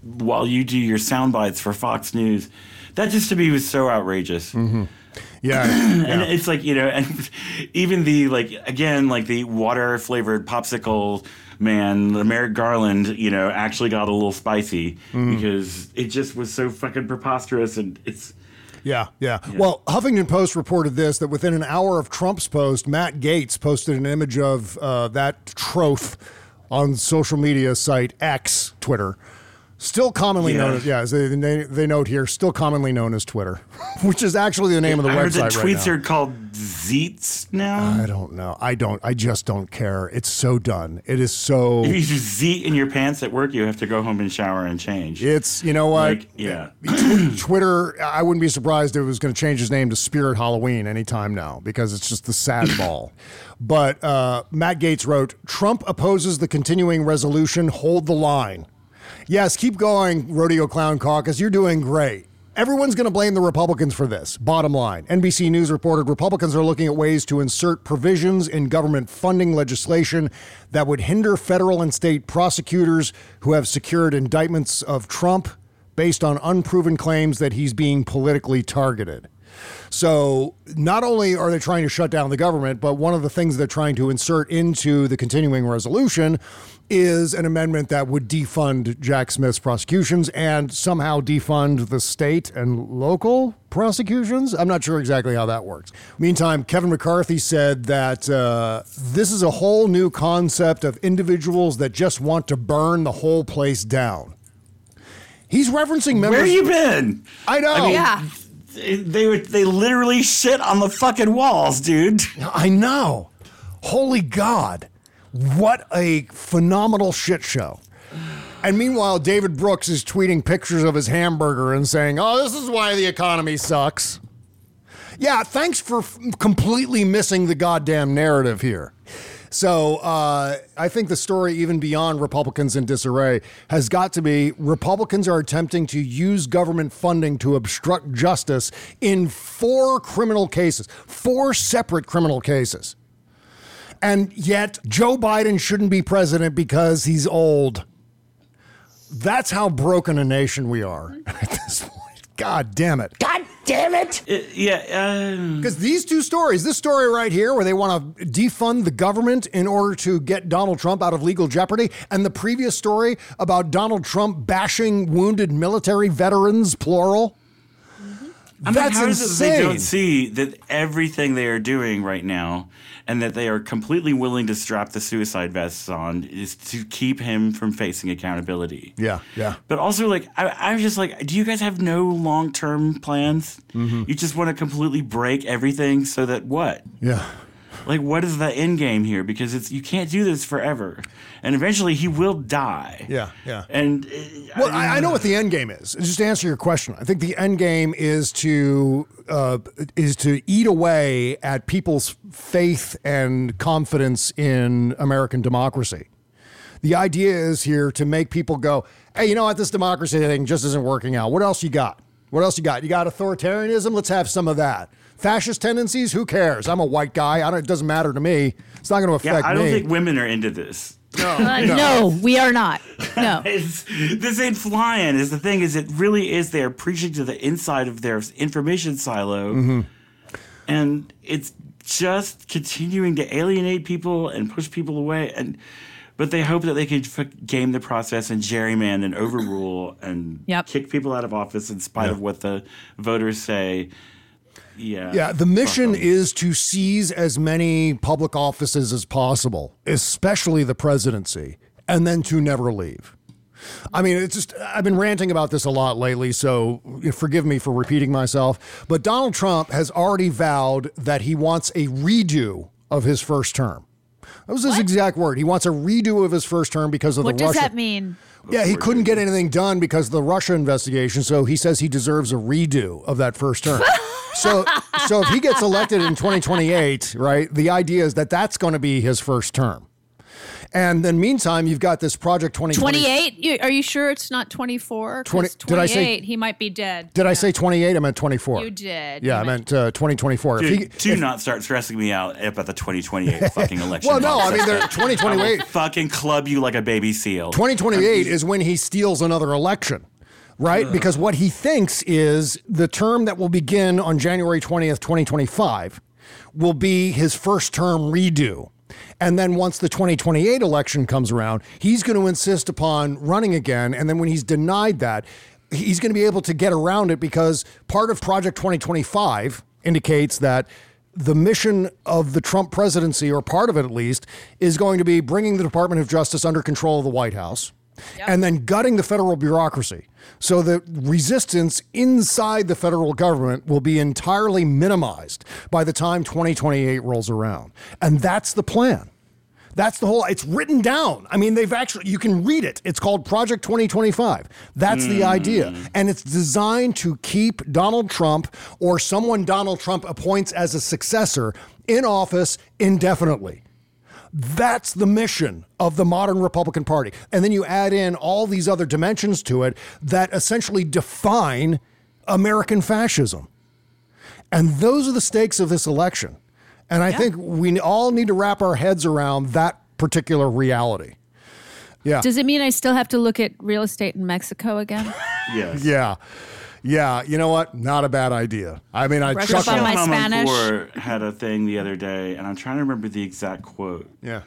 while you do your sound bites for Fox News. That just to me was so outrageous. Mm-hmm. Yeah, and yeah. it's like, you know, and even the, like, again, like the water flavored popsicle man, the Merrick Garland, you know, actually got a little spicy Mhm. because it just was so fucking preposterous. And it's, Yeah, yeah, yeah. Well, Huffington Post reported this, that within an hour of Trump's post, Matt Gaetz posted an image of uh, that troth on social media site X, Twitter. Still commonly Yeah. known as, yeah, they, they, they note here, still commonly known as Twitter, which is actually the name of the I heard website that tweets right now. are called Zeets now. I don't know. I don't, I just don't care. It's so done. It is so. If you just zeet in your pants at work, you have to go home and shower and change. It's, you know what? Like, yeah. Tw- Twitter, I wouldn't be surprised if it was going to change his name to Spirit Halloween anytime now because it's just the sad ball. But uh, Matt Gaetz wrote, Trump opposes the continuing resolution, hold the line. Yes, keep going, Rodeo Clown Caucus. You're doing great. Everyone's going to blame the Republicans for this. Bottom line, N B C News reported Republicans are looking at ways to insert provisions in government funding legislation that would hinder federal and state prosecutors who have secured indictments of Trump based on unproven claims that he's being politically targeted. So not only are they trying to shut down the government, but one of the things they're trying to insert into the continuing resolution is an amendment that would defund Jack Smith's prosecutions and somehow defund the state and local prosecutions. I'm not sure exactly how that works. Meantime, Kevin McCarthy said that uh, this is a whole new concept of individuals that just want to burn the whole place down. He's referencing members. Where you been? I know. I mean, Yeah. They would they literally shit on the fucking walls, dude. I know. Holy God. What a phenomenal shit show. And meanwhile, David Brooks is tweeting pictures of his hamburger and saying, oh, this is why the economy sucks. Yeah, thanks for f- completely missing the goddamn narrative here. So uh, I think the story, even beyond Republicans in disarray, has got to be Republicans are attempting to use government funding to obstruct justice in four criminal cases, four separate criminal cases. And yet Joe Biden shouldn't be president because he's old. That's how broken a nation we are at this point. God damn it. God damn it. Uh, yeah. Because these two stories, this story right here where they want to defund the government in order to get Donald Trump out of legal jeopardy, and the previous story about Donald Trump bashing wounded military veterans, plural. I mean, That's how is it that insane. they don't see that everything they are doing right now and that they are completely willing to strap the suicide vests on is to keep him from facing accountability. Yeah, yeah. But also, like, I, I was just like, do you guys have no long-term plans? Mm-hmm. You just want to completely break everything so that what? Yeah. Like, what is the end game here? Because it's you can't do this forever. And eventually he will die. Yeah, yeah. And uh, Well, I, I know what the end game is. Just to answer your question, I think the end game is to uh, is to eat away at people's faith and confidence in American democracy. The idea is here to make people go, hey, you know what? This democracy thing just isn't working out. What else you got? What else you got? You got authoritarianism? Let's have some of that. Fascist tendencies? Who cares? I'm a white guy. I don't, it doesn't matter to me. It's not going to affect yeah, I don't me. think women are into this. No, Uh, no, we are not. No. It's, this ain't flying. Is the thing is it really is they're preaching to the inside of their information silo, Mm-hmm. and it's just continuing to alienate people and push people away. And but they hope that they can f- game the process and gerrymander and overrule and Yep. kick people out of office in spite Yeah. of what the voters say. Yeah. Yeah, the mission is to seize as many public offices as possible, especially the presidency, and then to never leave. I mean, it's just, I've been ranting about this a lot lately, so forgive me for repeating myself. But Donald Trump has already vowed that he wants a redo of his first term. That was his exact word. He wants a redo of his first term because of What the does Russia. that mean? Yeah, he couldn't get anything done because of the Russia investigation, so he says he deserves a redo of that first term. so, so if he gets elected in twenty twenty-eight, right, the idea is that that's going to be his first term. And then meantime, you've got this Project twenty twenty. twenty-eight? You, are you sure it's not twenty-four? twenty Did I say- he might be dead. Did I say twenty-eight? I meant twenty-four. You did. Yeah, You I meant uh, twenty twenty-four. If Dude, he- do if- not start stressing me out about the twenty twenty-eight fucking election. Well, no, Bob I mean, they're- Cesca. twenty twenty-eight I will fucking club you like a baby seal. twenty twenty-eight is when he steals another election, right? Ugh. Because what he thinks is the term that will begin on January twentieth, twenty twenty-five will be his first term redo. And then once the twenty twenty-eight election comes around, he's going to insist upon running again. And then when he's denied that, he's going to be able to get around it because part of Project twenty twenty-five indicates that the mission of the Trump presidency, or part of it at least, is going to be bringing the Department of Justice under control of the White House. Yep. And then gutting the federal bureaucracy so that resistance inside the federal government will be entirely minimized by the time twenty twenty-eight rolls around. And that's the plan. That's the whole, it's written down. I mean, they've actually, you can read it. It's called Project twenty twenty-five. That's mm. the idea. And it's designed to keep Donald Trump or someone Donald Trump appoints as a successor in office indefinitely. That's the mission of the modern Republican Party. And then you add in all these other dimensions to it that essentially define American fascism. And those are the stakes of this election. And I yeah. think we all need to wrap our heads around that particular reality. Yeah. Does it mean I still have to look at real estate in Mexico again? Yes. Yeah. Yeah, you know what? Not a bad idea. I mean, I Brush up on my Spanish. Moore had a thing the other day, and I'm trying to remember the exact quote. Yeah.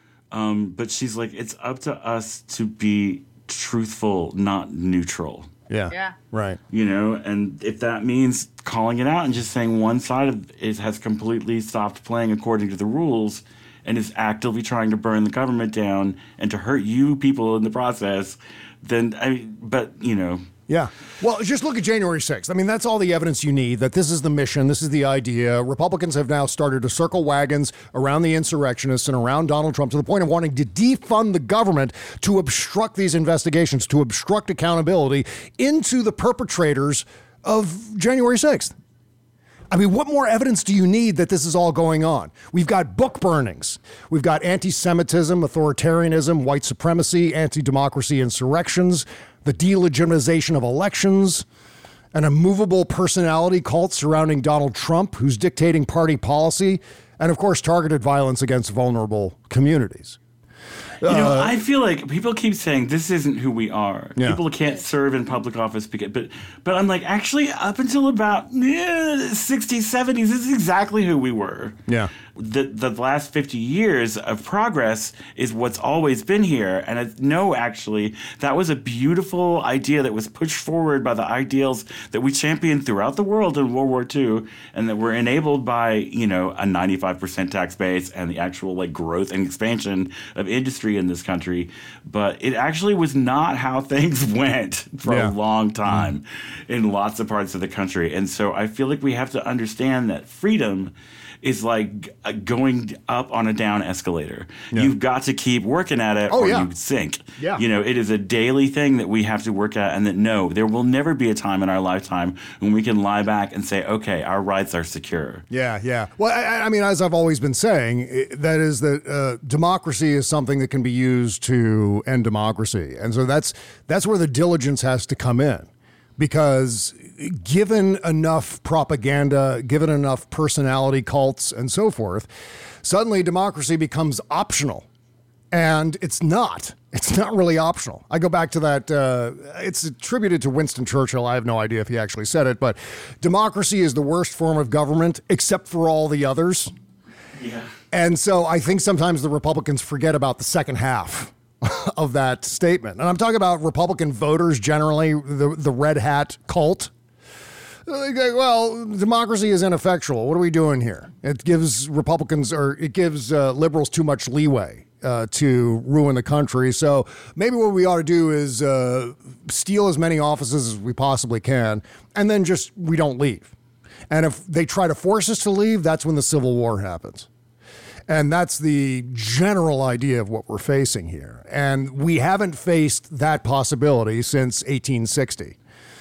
Um, but she's like, it's up to us to be truthful, not neutral. Yeah. Yeah. Right. You know, and if that means calling it out and just saying one side of it has completely stopped playing according to the rules and is actively trying to burn the government down and to hurt you people in the process, then I mean, but you know. Yeah. Well, just look at January sixth. I mean, that's all the evidence you need that this is the mission. This is the idea. Republicans have now started to circle wagons around the insurrectionists and around Donald Trump to the point of wanting to defund the government to obstruct these investigations, to obstruct accountability into the perpetrators of January sixth. I mean, what more evidence do you need that this is all going on? We've got book burnings. We've got anti-Semitism, authoritarianism, white supremacy, anti-democracy insurrections, the delegitimization of elections, an immovable personality cult surrounding Donald Trump, who's dictating party policy, and of course, targeted violence against vulnerable communities. You know, Uh, I feel like people keep saying this isn't who we are. Yeah. People can't serve in public office, because, but but I'm like, actually, up until about eh, sixties, seventies, this is exactly who we were. Yeah. The the last fifty years of progress is what's always been here. And I, no, actually, that was a beautiful idea that was pushed forward by the ideals that we championed throughout the world in World War Two, and that were enabled by, you know, a ninety-five percent tax base and the actual like growth and expansion of industry in this country. But it actually was not how things went for Yeah. a long time in lots of parts of the country. And so I feel like we have to understand that freedom is like uh, going up on a down escalator. Yeah. You've got to keep working at it Oh, or yeah. you sink. Yeah. You know, it is a daily thing that we have to work at, and that no, there will never be a time in our lifetime when we can lie back and say, okay, our rights are secure. Yeah, yeah. Well, I, I mean, as I've always been saying, i- that is that uh, democracy is something that can be used to end democracy. And so that's that's where the diligence has to come in. Because given enough propaganda, given enough personality cults and so forth, suddenly democracy becomes optional. And it's not. It's not really optional. I go back to that. Uh, it's attributed to Winston Churchill. I have no idea if he actually said it, but democracy is the worst form of government except for all the others. Yeah. And so I think sometimes the Republicans forget about the second half of that statement. And I'm talking about Republican voters generally, the, the red hat cult. They go, well, democracy is ineffectual. What are we doing here? It gives Republicans or it gives uh, liberals too much leeway uh, to ruin the country. So maybe what we ought to do is uh, steal as many offices as we possibly can, and then just we don't leave. And if they try to force us to leave, that's when the Civil War happens. And that's the general idea of what we're facing here. And we haven't faced that possibility since eighteen sixty.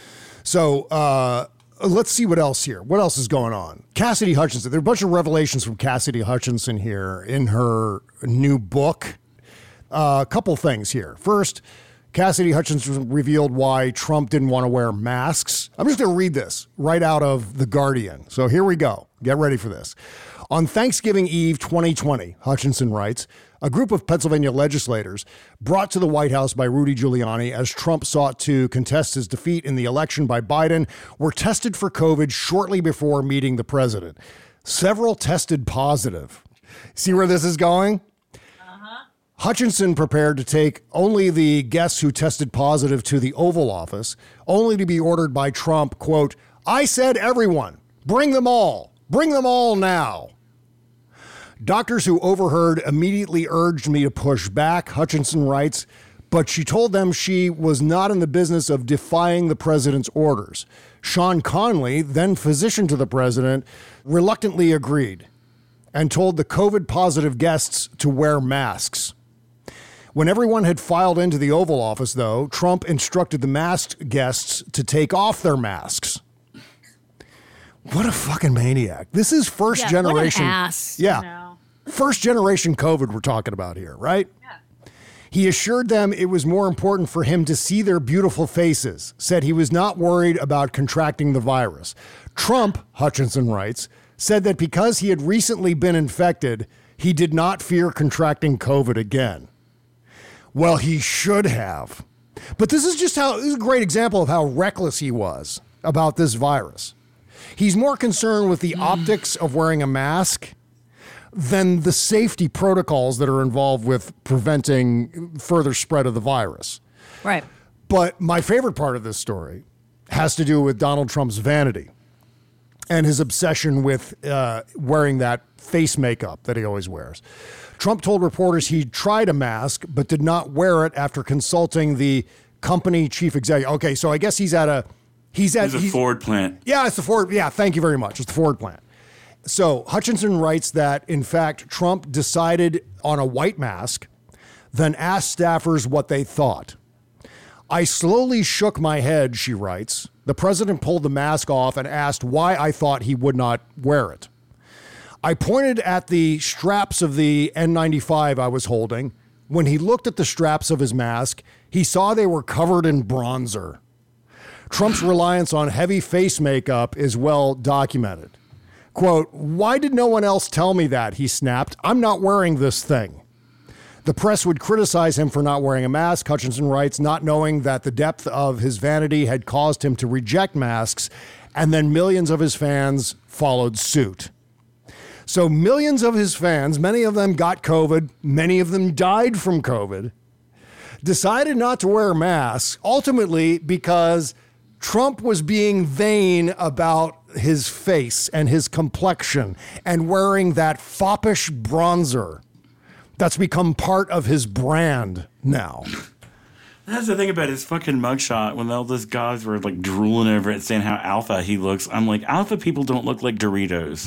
So uh, let's see what else here. What else is going on? Cassidy Hutchinson. There are a bunch of revelations from Cassidy Hutchinson here in her new book. Uh, a couple things here. First, Cassidy Hutchinson revealed why Trump didn't want to wear masks. I'm just going to read this right out of The Guardian. So here we go. Get ready for this. On Thanksgiving Eve twenty twenty, Hutchinson writes, a group of Pennsylvania legislators brought to the White House by Rudy Giuliani as Trump sought to contest his defeat in the election by Biden were tested for COVID shortly before meeting the president. Several tested positive. See where this is going? Hutchinson prepared to take only the guests who tested positive to the Oval Office, only to be ordered by Trump, quote, I said everyone, bring them all, bring them all now. Doctors who overheard immediately urged me to push back, Hutchinson writes, but she told them she was not in the business of defying the president's orders. Sean Conley, then physician to the president, reluctantly agreed and told the COVID positive guests to wear masks. When everyone had filed into the Oval Office, though, Trump instructed the masked guests to take off their masks. What a fucking maniac. This is first Yeah, generation. What an ass. Yeah. You know? First generation COVID we're talking about here, right? Yeah. He assured them it was more important for him to see their beautiful faces, said he was not worried about contracting the virus. Trump, Hutchinson writes, said that because he had recently been infected, he did not fear contracting COVID again. Well, he should have. But this is just how, this is a great example of how reckless he was about this virus. He's more concerned with the optics of wearing a mask than the safety protocols that are involved with preventing further spread of the virus. Right. But my favorite part of this story has to do with Donald Trump's vanity and his obsession with uh, wearing that face makeup that he always wears. Trump told reporters he tried a mask but did not wear it after consulting the company chief executive. Okay, so I guess he's at a he's at It's a he's, Ford plant. Yeah, it's the Ford. Yeah, thank you very much. It's the Ford plant. So Hutchinson writes that in fact Trump decided on a white mask, then asked staffers what they thought. I slowly shook my head, she writes. The president pulled the mask off and asked why I thought he would not wear it. I pointed at the straps of the N ninety-five I was holding. When he looked at the straps of his mask, he saw they were covered in bronzer. Trump's reliance on heavy face makeup is well documented. Quote, why did no one else tell me that? He snapped. I'm not wearing this thing. The press would criticize him for not wearing a mask, Hutchinson writes, not knowing that the depth of his vanity had caused him to reject masks, and then millions of his fans followed suit. So millions of his fans, many of them got COVID, many of them died from COVID, decided not to wear masks, ultimately because Trump was being vain about his face and his complexion and wearing that foppish bronzer that's become part of his brand now. That's the thing about his fucking mugshot when all those guys were like drooling over it saying how alpha he looks. I'm like, alpha people don't look like Doritos.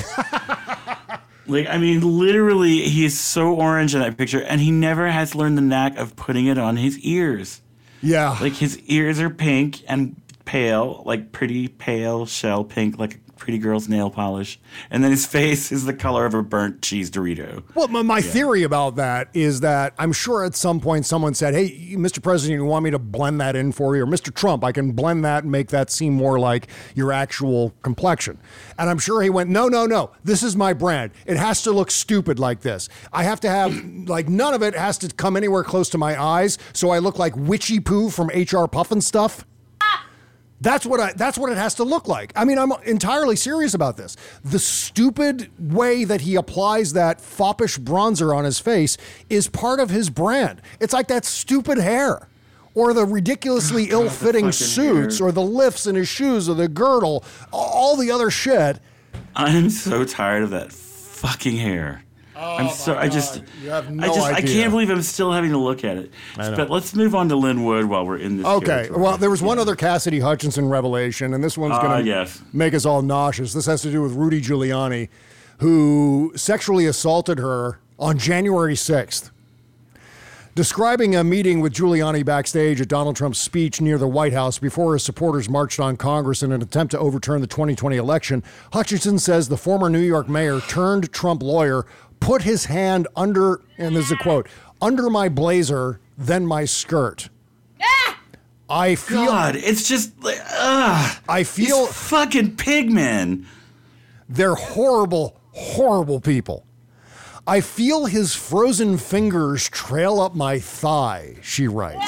Like, I mean, literally, he is so orange in that picture, and he never has learned the knack of putting it on his ears. Yeah. Like, his ears are pink and pale, like pretty pale shell pink, like a pretty girl's nail polish. And then his face is the color of a burnt cheese Dorito. Well, my, my Yeah. theory about that is that I'm sure at some point someone said, hey, Mister President, you want me to blend that in for you? Or Mister Trump, I can blend that and make that seem more like your actual complexion. And I'm sure he went, no, no, no, this is my brand. It has to look stupid like this. I have to have, like, none of it has to come anywhere close to my eyes, so I look like Witchy Poo from H R Puffin Stuff. That's what I, that's what it has to look like. I mean, I'm entirely serious about this. The stupid way that he applies that foppish bronzer on his face is part of his brand. It's like that stupid hair or the ridiculously Oh, God, ill-fitting the suits hair. or the lifts in his shoes or the girdle, all the other shit. I'm so tired of that fucking hair. Oh I'm so I just You have no I just I idea. can't believe I'm still having to look at it. I know. But let's move on to Lynn Wood while we're in this. Okay, territory. well, there was one other Cassidy Hutchinson revelation, and this one's Ah, going to yes. make us all nauseous. This has to do with Rudy Giuliani, who sexually assaulted her on January sixth. Describing a meeting with Giuliani backstage at Donald Trump's speech near the White House before his supporters marched on Congress in an attempt to overturn the twenty twenty election, Hutchinson says the former New York mayor turned Trump lawyer put his hand under, and this is a quote, under my blazer, then my skirt. Ah! I feel. God, it's just like, ugh. I feel. These fucking pigmen. They're horrible, horrible people. I feel his frozen fingers trail up my thigh, she writes.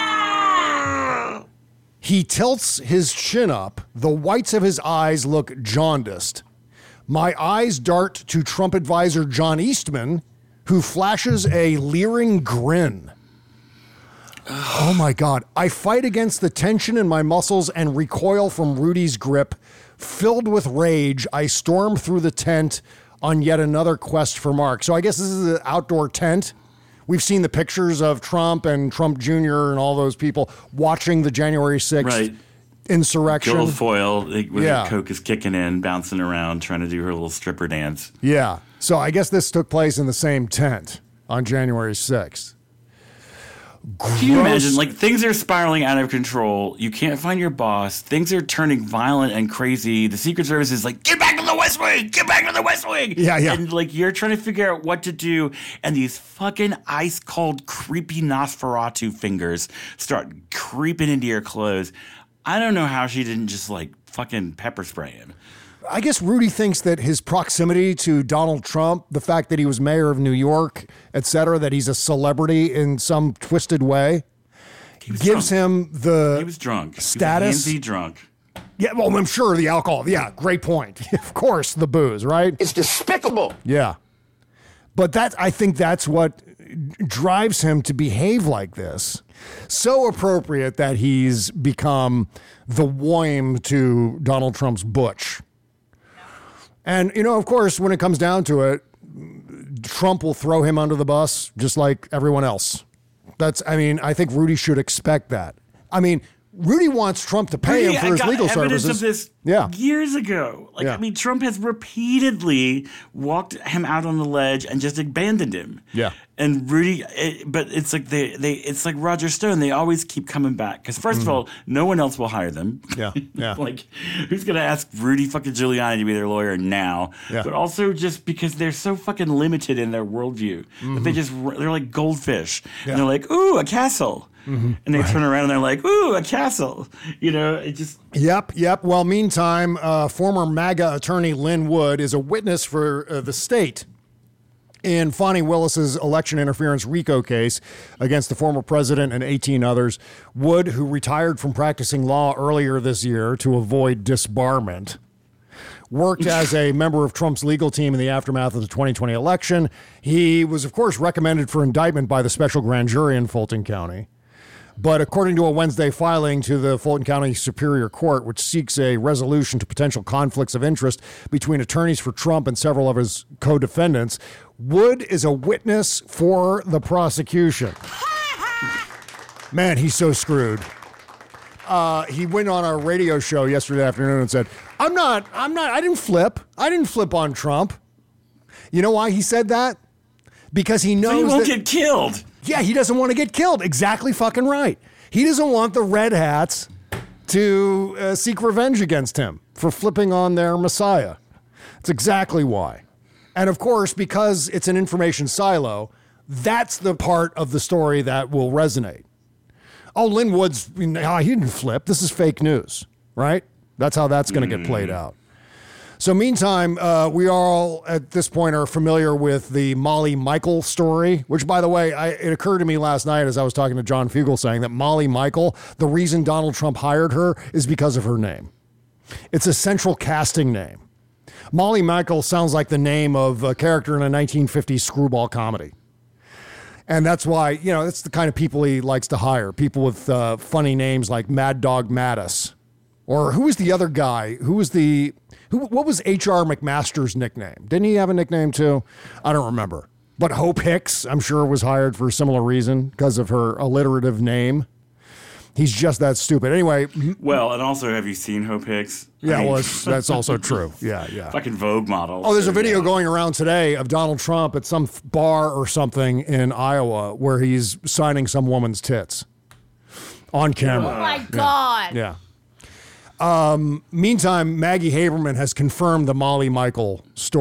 He tilts his chin up. The whites of his eyes look jaundiced. My eyes dart to Trump advisor John Eastman, who flashes a leering grin. Oh my God. I fight against the tension in my muscles and recoil from Rudy's grip. Filled with rage, I storm through the tent on yet another quest for Mark. So I guess this is an outdoor tent. We've seen the pictures of Trump and Trump Junior and all those people watching the January sixth right. insurrection. Guilfoyle, like, with yeah. her coke is kicking in, bouncing around, trying to do her little stripper dance. Yeah. So I guess this took place in the same tent on January sixth. Gross. Can you imagine? Like, things are spiraling out of control. You can't find your boss. Things are turning violent and crazy. The Secret Service is like, get back to the West Wing! Get back to the West Wing! Yeah, yeah. And, like, you're trying to figure out what to do, and these fucking ice-cold, creepy Nosferatu fingers start creeping into your clothes. I don't know how she didn't just, like, fucking pepper spray him. I guess Rudy thinks that his proximity to Donald Trump, the fact that he was mayor of New York, et cetera, that he's a celebrity in some twisted way, gives drunk. him the he was drunk. status. He was drunk. Yeah, well, I'm sure the alcohol. Yeah, great point. Of course, the booze, right? It's despicable. Yeah. But that I think that's what drives him to behave like this. So appropriate that he's become the Wham to Donald Trump's Butch. And, you know, of course, when it comes down to it, Trump will throw him under the bus just like everyone else. That's, I mean, I think Rudy should expect that. I mean, Rudy wants Trump to pay Rudy, him for I his got legal evidence services. of this yeah. years ago. Like, Yeah. I mean, Trump has repeatedly walked him out on the ledge and just abandoned him. Yeah. And Rudy, it, but it's like they, they, it's like Roger Stone. They always keep coming back because first Mm. of all, no one else will hire them. Yeah, yeah. Like, who's gonna ask Rudy fucking Giuliani to be their lawyer now? Yeah. But also just because they're so fucking limited in their worldview that they just they're like goldfish. Yeah. And they're like, ooh, a castle. Mm-hmm. And they turn around and they're like, ooh, a castle. You know, it just. Yep, yep. Well, meantime, uh, former MAGA attorney Lynn Wood is a witness for uh, the state in Fonnie Willis's election interference RICO case against the former president and eighteen others. Wood, who retired from practicing law earlier this year to avoid disbarment, worked as a member of Trump's legal team in the aftermath of the twenty twenty election. He was, of course, recommended for indictment by the special grand jury in Fulton County. But according to a Wednesday filing to the Fulton County Superior Court, which seeks a resolution to potential conflicts of interest between attorneys for Trump and several of his co-defendants, Wood is a witness for the prosecution. Man, he's so screwed. Uh, he went on a radio show yesterday afternoon and said, I'm not, I'm not, I didn't flip. I didn't flip on Trump. You know why he said that? Because he knows So he won't that, get killed. Yeah, he doesn't want to get killed. Exactly fucking right. He doesn't want the red hats to uh, seek revenge against him for flipping on their Messiah. That's exactly why. And of course, because it's an information silo, that's the part of the story that will resonate. Oh, Lynn Wood's, oh, he didn't flip. This is fake news, right? That's how that's going to get played out. So meantime, uh, we all at this point are familiar with the Molly Michael story, which, by the way, I, it occurred to me last night as I was talking to John Fugel saying that Molly Michael, the reason Donald Trump hired her is because of her name. It's a central casting name. Molly Michael sounds like the name of a character in a nineteen fifties screwball comedy. And that's why, you know, that's the kind of people he likes to hire, people with uh, funny names like Mad Dog Mattis. Or who was the other guy? Who was the... Who, what was H R McMaster's nickname? Didn't he have a nickname too? I don't remember. But Hope Hicks, I'm sure, was hired for a similar reason because of her alliterative name. He's just that stupid. Anyway. Well, and also, have you seen Hope Hicks? Yeah, I mean, well, it's, that's also true. Yeah, yeah. Fucking Vogue model. Oh, there's so, a video yeah. going around today of Donald Trump at some bar or something in Iowa where he's signing some woman's tits on camera. Oh, my God. Yeah. Um, meantime, Maggie Haberman has confirmed the Molly Michael story.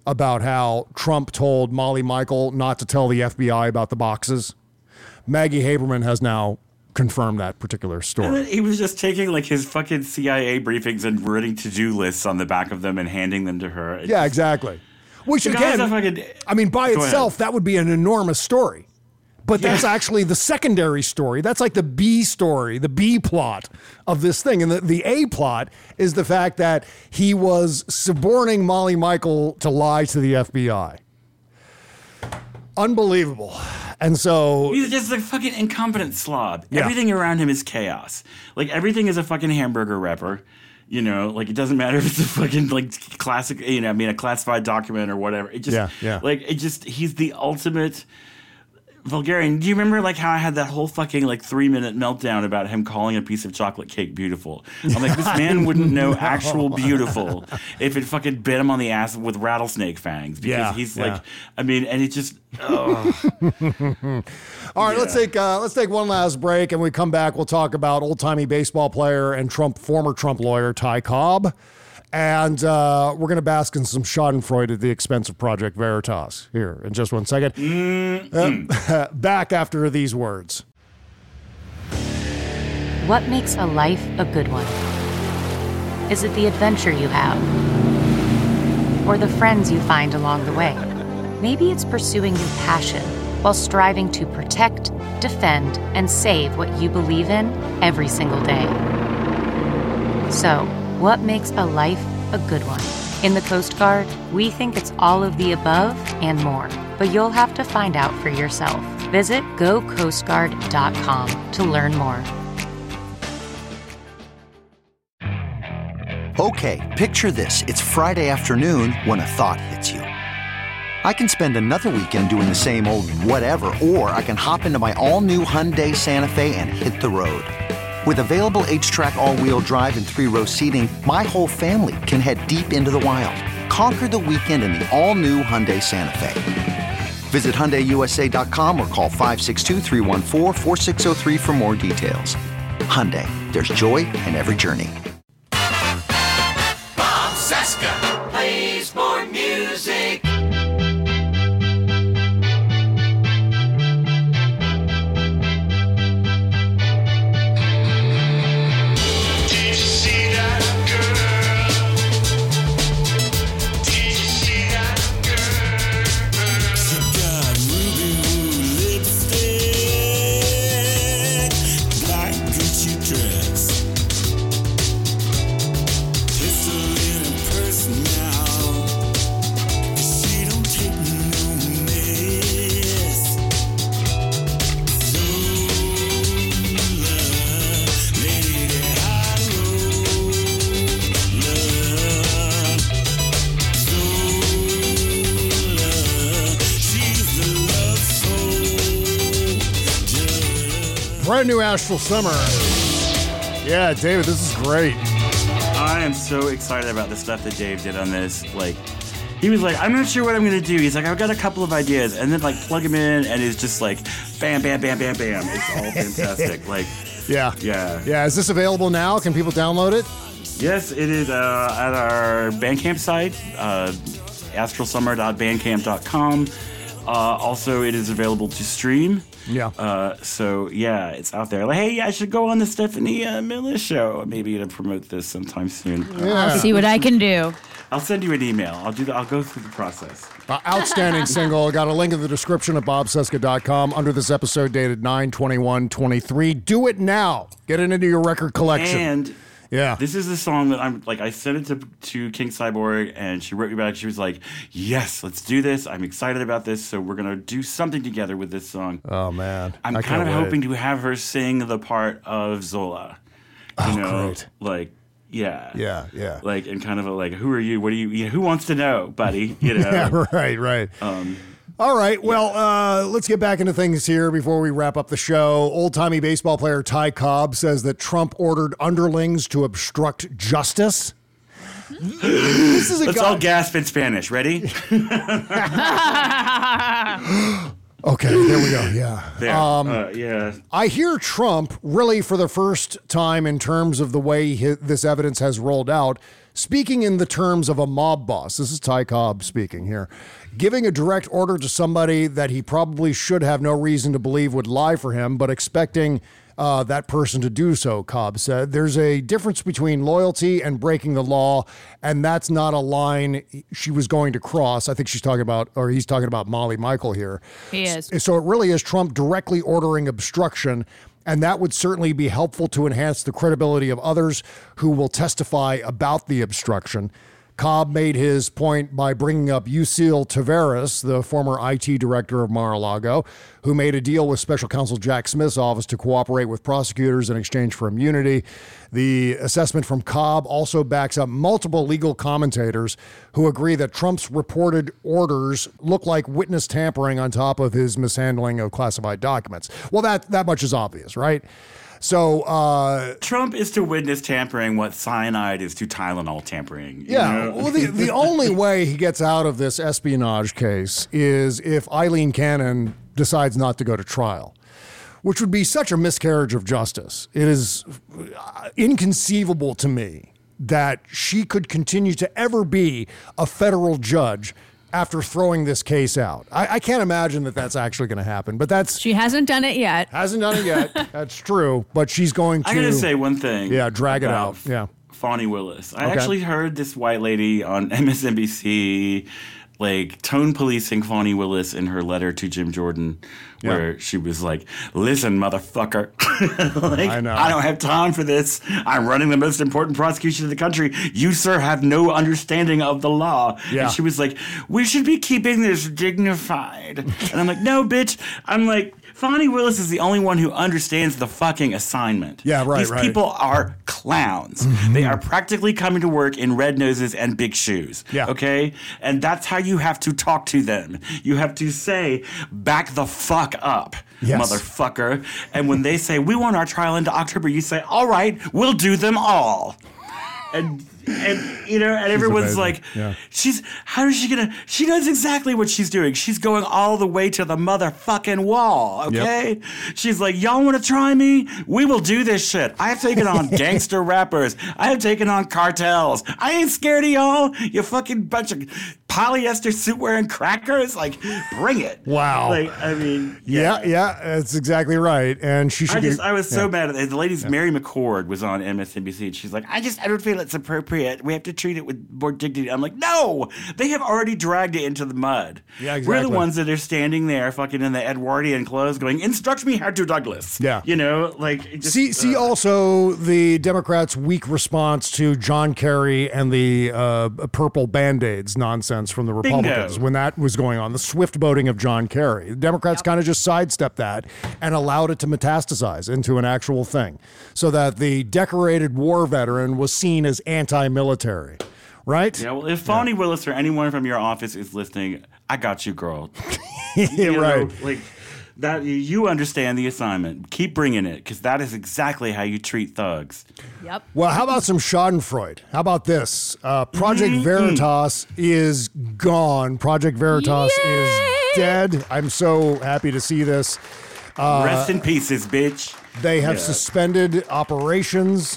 about how Trump told Molly Michael not to tell the F B I about the boxes. Maggie Haberman has now confirmed that particular story. And then he was just taking like his fucking C I A briefings and writing to-do lists on the back of them and handing them to her. It Yeah, just, exactly. Which the again, guy's a fucking- I mean, by Go itself, ahead. that would be an enormous story. But Yeah. that's actually the secondary story. That's like the B story, the B plot of this thing. And the, the A plot is the fact that he was suborning Molly Michael to lie to the F B I. Unbelievable. And so He's just a fucking incompetent slob. Yeah. Everything around him is chaos. Like everything is a fucking hamburger wrapper. You know, like it doesn't matter if it's a fucking like classic, you know, I mean a classified document or whatever. It just Yeah, yeah. like it just he's the ultimate vulgarian. Do you remember like how I had that whole fucking like three minute meltdown about him calling a piece of chocolate cake beautiful? I'm like, this man wouldn't know No. actual beautiful if it fucking bit him on the ass with rattlesnake fangs. Because Yeah, he's yeah. like, I mean, and it just, oh. All right, let's Yeah. take uh, let's take one last break, and when we come back, we'll talk about old timey baseball player and Trump former Trump lawyer Ty Cobb, and uh, we're going to bask in some Schadenfreude at the expense of Project Veritas here in just one second. Uh, back after these words. What makes a life a good one? Is it the adventure you have? Or the friends you find along the way? Maybe it's pursuing your passion while striving to protect, defend, and save what you believe in every single day. So, what makes a life a good one? In the Coast Guard, we think it's all of the above and more, but you'll have to find out for yourself. Visit go coast guard dot com to learn more. Okay, picture this. It's Friday afternoon when a thought hits you. I can spend another weekend doing the same old whatever, or I can hop into my all-new Hyundai Santa Fe and hit the road. With available H-Track all-wheel drive and three-row seating, my whole family can head deep into the wild. Conquer the weekend in the all-new Hyundai Santa Fe. Visit Hyundai U S A dot com or call five six two, three one four, four six zero three for more details. Hyundai, there's joy in every journey. Bob Seska plays more music. Brand new Astral Summer. Yeah, David, this is great. I am so excited about the stuff that Dave did on this. Like, he was like, I'm not sure what I'm going to do. He's like, I've got a couple of ideas. And then, like, plug him in, and it's just like, bam, bam, bam, bam, bam. It's all fantastic. Like, Yeah. yeah. Yeah, is this available now? Can people download it? Yes, it is uh, at our Bandcamp site, uh, astral summer dot bandcamp dot com. Uh, also, it is available to stream. Yeah. Uh, so, yeah, it's out there. Like, hey, I should go on the Stephanie uh, Miller show. Maybe to promote this sometime soon. I'll see what I can do. I'll send you an email. I'll do the, I'll go through the process. Uh, outstanding single. Got a link in the description at bob seska dot com under this episode dated nine twenty-one twenty-three. Do it now. Get it into your record collection. And yeah, this is the song that I'm like, I sent it to, to King Cyborg, and she wrote me back. She was like, yes, let's do this. I'm excited about this. So we're going to do something together with this song. Oh, man. I'm I kind of can't wait. hoping to have her sing the part of Zola. You Oh, know, great. like, yeah. Yeah, yeah. Like, and kind of a, like, who are you? What do you, you know, who wants to know, buddy? You know? Yeah, right, right. Um, All right, well, uh, let's get back into things here before we wrap up the show. Old-timey baseball player Ty Cobb says that Trump ordered underlings to obstruct justice. This is a Let's guy- all gasp in Spanish. Ready? Okay, there we go. Yeah. There. Um, uh, yeah. I hear Trump really for the first time in terms of the way hi this evidence has rolled out Speaking in the terms of a mob boss, this is Ty Cobb speaking here, giving a direct order to somebody that he probably should have no reason to believe would lie for him, but expecting uh, that person to do so, Cobb said. There's a difference between loyalty and breaking the law, and that's not a line she was going to cross. I think she's talking about, or he's talking about Molly Michael here. He is. So it really is Trump directly ordering obstruction. And that would certainly be helpful to enhance the credibility of others who will testify about the obstruction. Cobb made his point by bringing up Yuscil Taveras, the former I T director of Mar-a-Lago, who made a deal with Special Counsel Jack Smith's office to cooperate with prosecutors in exchange for immunity. The assessment from Cobb also backs up multiple legal commentators who agree that Trump's reported orders look like witness tampering on top of his mishandling of classified documents. Well, that, that much is obvious, right? So uh, Trump is to witness tampering what cyanide is to Tylenol tampering. you Yeah, know? well, the, the only way he gets out of this espionage case is if Eileen Cannon decides not to go to trial, which would be such a miscarriage of justice. It is inconceivable to me that she could continue to ever be a federal judge after throwing this case out. I, I can't imagine that that's actually going to happen, but that's... She hasn't done it yet. Hasn't done it yet. That's true, but she's going to... I gotta say one thing. Yeah, drag it about out. Yeah. Fani Willis. I Okay. actually heard this white lady on M S N B C like tone policing Fani Willis in her letter to Jim Jordan, where Yeah. she was like, "Listen, motherfucker, like, I know. I don't have time for this. I'm running the most important prosecution in the country. You, sir, have no understanding of the law." Yeah. And she was like, "We should be keeping this dignified." And I'm like, "No, bitch." I'm like, Fani Willis is the only one who understands the fucking assignment. Yeah, right, These right. people are clowns. They are practically coming to work in red noses and big shoes. Yeah. Okay? And that's how you have to talk to them. You have to say, back the fuck up, Yes. motherfucker. And when they say, we want our trial into October, you say, all right, we'll do them all. And and you know, and everyone's amazing. like, Yeah. she's how is she gonna? She knows exactly what she's doing. She's going all the way to the motherfucking wall. Okay, she's like, y'all want to try me? We will do this shit. I have taken on gangster rappers. I have taken on cartels. I ain't scared of y'all. You fucking bunch of polyester suit wearing crackers. Like, bring it. Wow. Like, I mean, Yeah, yeah, that's exactly right. And she should I just, get- I was so yeah. mad at it. The lady's Mary McCord was on M S N B C, and she's like, I just, I don't feel it's appropriate. We have to treat it with more dignity. I'm like, no, they have already dragged it into the mud. Yeah, We're exactly. the ones that are standing there, fucking in the Edwardian clothes, going, instruct me how to Douglas. Yeah. you know, like, it just, See, see uh, also the Democrats' weak response to John Kerry and the uh, purple Band-Aids nonsense from the Bingo. Republicans when that was going on, the swift voting of John Kerry. The Democrats kind of just sidestepped that and allowed it to metastasize into an actual thing so that the decorated war veteran was seen as anti-military, right? Yeah, well, if Fani Willis or anyone from your office is listening, I got you, girl. Yeah, You know, right. like that, you understand the assignment. Keep bringing it, because that is exactly how you treat thugs. Yep. Well, how about some Schadenfreude? How about this? Uh, Project Veritas is gone. Project Veritas is dead. I'm so happy to see this. Uh, Rest in pieces, bitch. They have Yeah. suspended operations.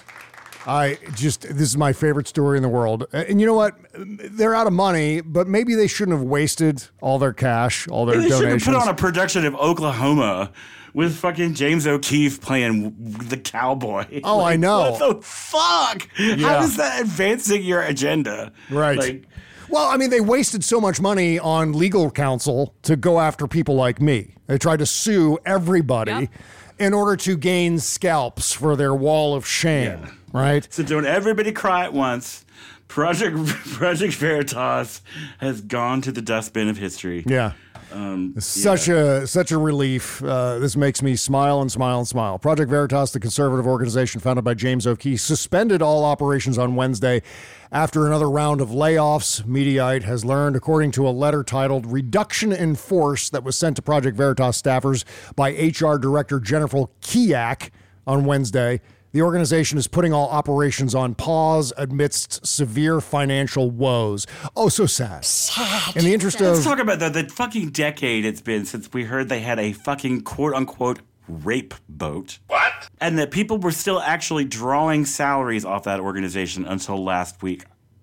I just, this is my favorite story in the world. And you know what? They're out of money, but maybe they shouldn't have wasted all their cash, all their They should have donations. put on a production of Oklahoma with fucking James O'Keefe playing the cowboy. Oh, I know. What the fuck? Yeah. How is that advancing your agenda? Right. Like, Well, I mean, they wasted so much money on legal counsel to go after people like me. They tried to sue everybody Yep. in order to gain scalps for their wall of shame, right? so don't everybody cry at once. Project Project Veritas has gone to the dustbin of history. Yeah. Um, Such a such a relief. Uh, this makes me smile and smile and smile. Project Veritas, the conservative organization founded by James O'Keefe, suspended all operations on Wednesday after another round of layoffs. Mediaite has learned, according to a letter titled "Reduction in Force" that was sent to Project Veritas staffers by H R Director Jennifer Kiak on Wednesday. The organization is putting all operations on pause amidst severe financial woes. Oh, so sad. In the interest Let's of talk about the, the fucking decade it's been since we heard they had a fucking quote unquote rape boat. What? And that people were still actually drawing salaries off that organization until last week.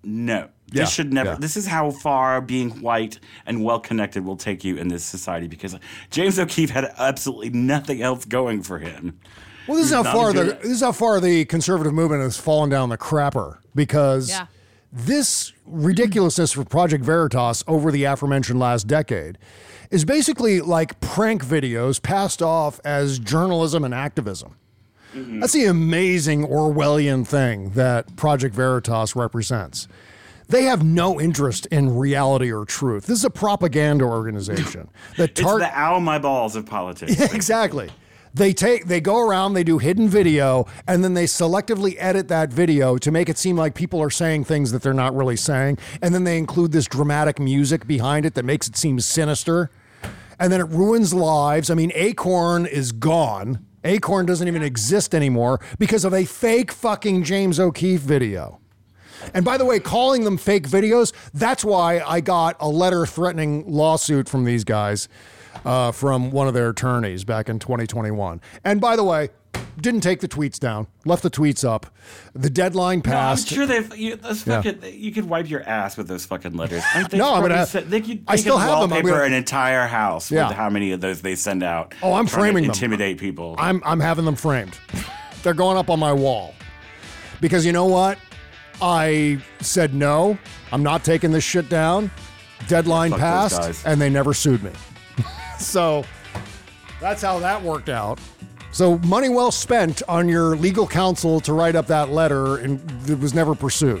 No. This Yeah, should never. yeah. This is how far being white and well connected will take you in this society, because James O'Keefe had absolutely nothing else going for him. Well, this is He's how not far a the good- this is how far the conservative movement has fallen down the crapper, because Yeah. this ridiculousness for Project Veritas over the aforementioned last decade is basically like prank videos passed off as journalism and activism. Mm-hmm. That's the amazing Orwellian thing that Project Veritas represents. They have no interest in reality or truth. This is a propaganda organization. that It's tar- the ow my balls of politics. Yeah, exactly. They take, they go around, they do hidden video, and then they selectively edit that video to make it seem like people are saying things that they're not really saying. And then they include this dramatic music behind it that makes it seem sinister. And then it ruins lives. I mean, Acorn is gone. Acorn doesn't even exist anymore because of a fake fucking James O'Keefe video. And by the way, calling them fake videos, that's why I got a letter threatening lawsuit from these guys. Uh, from one of their attorneys back in twenty twenty-one. And by the way, didn't take the tweets down, left the tweets up. The deadline passed. No, I'm sure they've. You, those Yeah. fucking, you could wipe your ass with those fucking letters. Aren't they No, I'm probably gonna- se- They could, I they still could have them. I'm wallpaper gonna- an entire house Yeah. with how many of those they send out. Oh, I'm trying to framing them. Intimidate people. I'm I'm having them framed. They're going up on my wall. Because you know what? I said no. I'm not taking this shit down. Deadline Fuck those passed, guys. and they never sued me. So that's how that worked out. So money well spent on your legal counsel to write up that letter, and it was never pursued.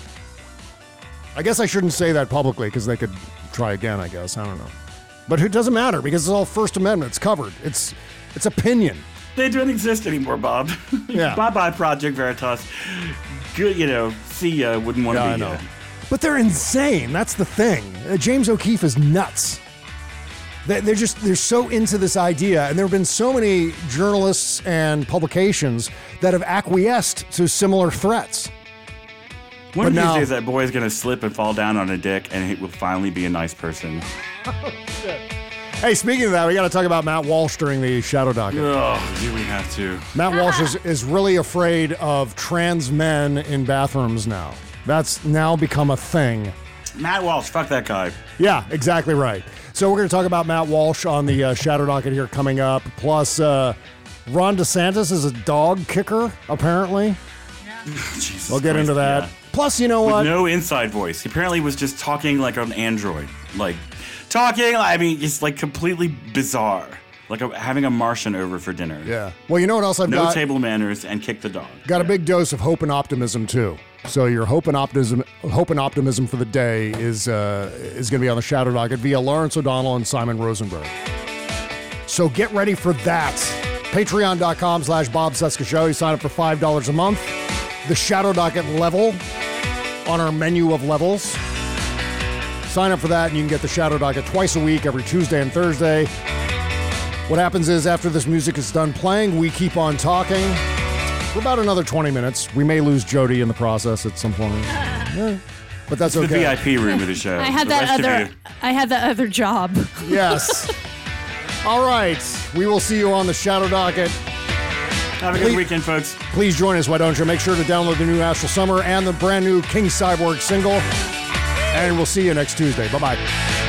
I guess I shouldn't say that publicly because they could try again, I guess. I don't know. But it doesn't matter because it's all First Amendment. It's covered. It's it's opinion. They don't exist anymore, Bob. Yeah. Bye bye, Project Veritas. Good, you know, see ya, wouldn't want to Yeah, be I know. ya. But they're insane. That's the thing. Uh, James O'Keefe is nuts. They- They're just, they're so into this idea. And there have been so many journalists and publications that have acquiesced to similar threats. One But of these now- days, that boy is going to slip and fall down on a dick, and he will finally be a nice person. Hey, speaking of that, we got to talk about Matt Walsh during the Shadow Docket. Oh, do we have to? Matt Walsh is, is really afraid of trans men in bathrooms now. That's now become a thing. Matt Walsh, fuck that guy. Yeah, exactly right. So we're going to talk about Matt Walsh on the uh, Shadow Docket here coming up. Plus, uh, Ron DeSantis is a dog kicker, apparently. Jesus We'll get Christ, into that. yeah. Plus, you know With what? no inside voice. He apparently was just talking like an android. Like, talking, I mean, it's like completely bizarre. Like a, having a Martian over for dinner. Yeah. Well, you know what else I've No got? table manners and kick the dog. Got a big dose of hope and optimism too. So your hope and optimism, hope and optimism for the day is uh, is going to be on the Shadow Docket via Lawrence O'Donnell and Simon Rosenberg. So get ready for that. Patreon.com slash Bob Cesca Show. You sign up for five dollars a month. The Shadow Docket level on our menu of levels. Sign up for that and you can get the Shadow Docket twice a week, every Tuesday and Thursday. What happens is after this music is done playing, we keep on talking for about another twenty minutes. We may lose Jody in the process at some point. Yeah. But that's It's okay. the V I P room of the show. I had The that rest of other. you- I had that other job. Yes. All right. We will see you on the Shadow Docket. Have a good Please- weekend, folks. Please join us, why don't you? Make sure to download the new Astral Summer and the brand new King Cyborg single. And we'll see you next Tuesday. Bye-bye.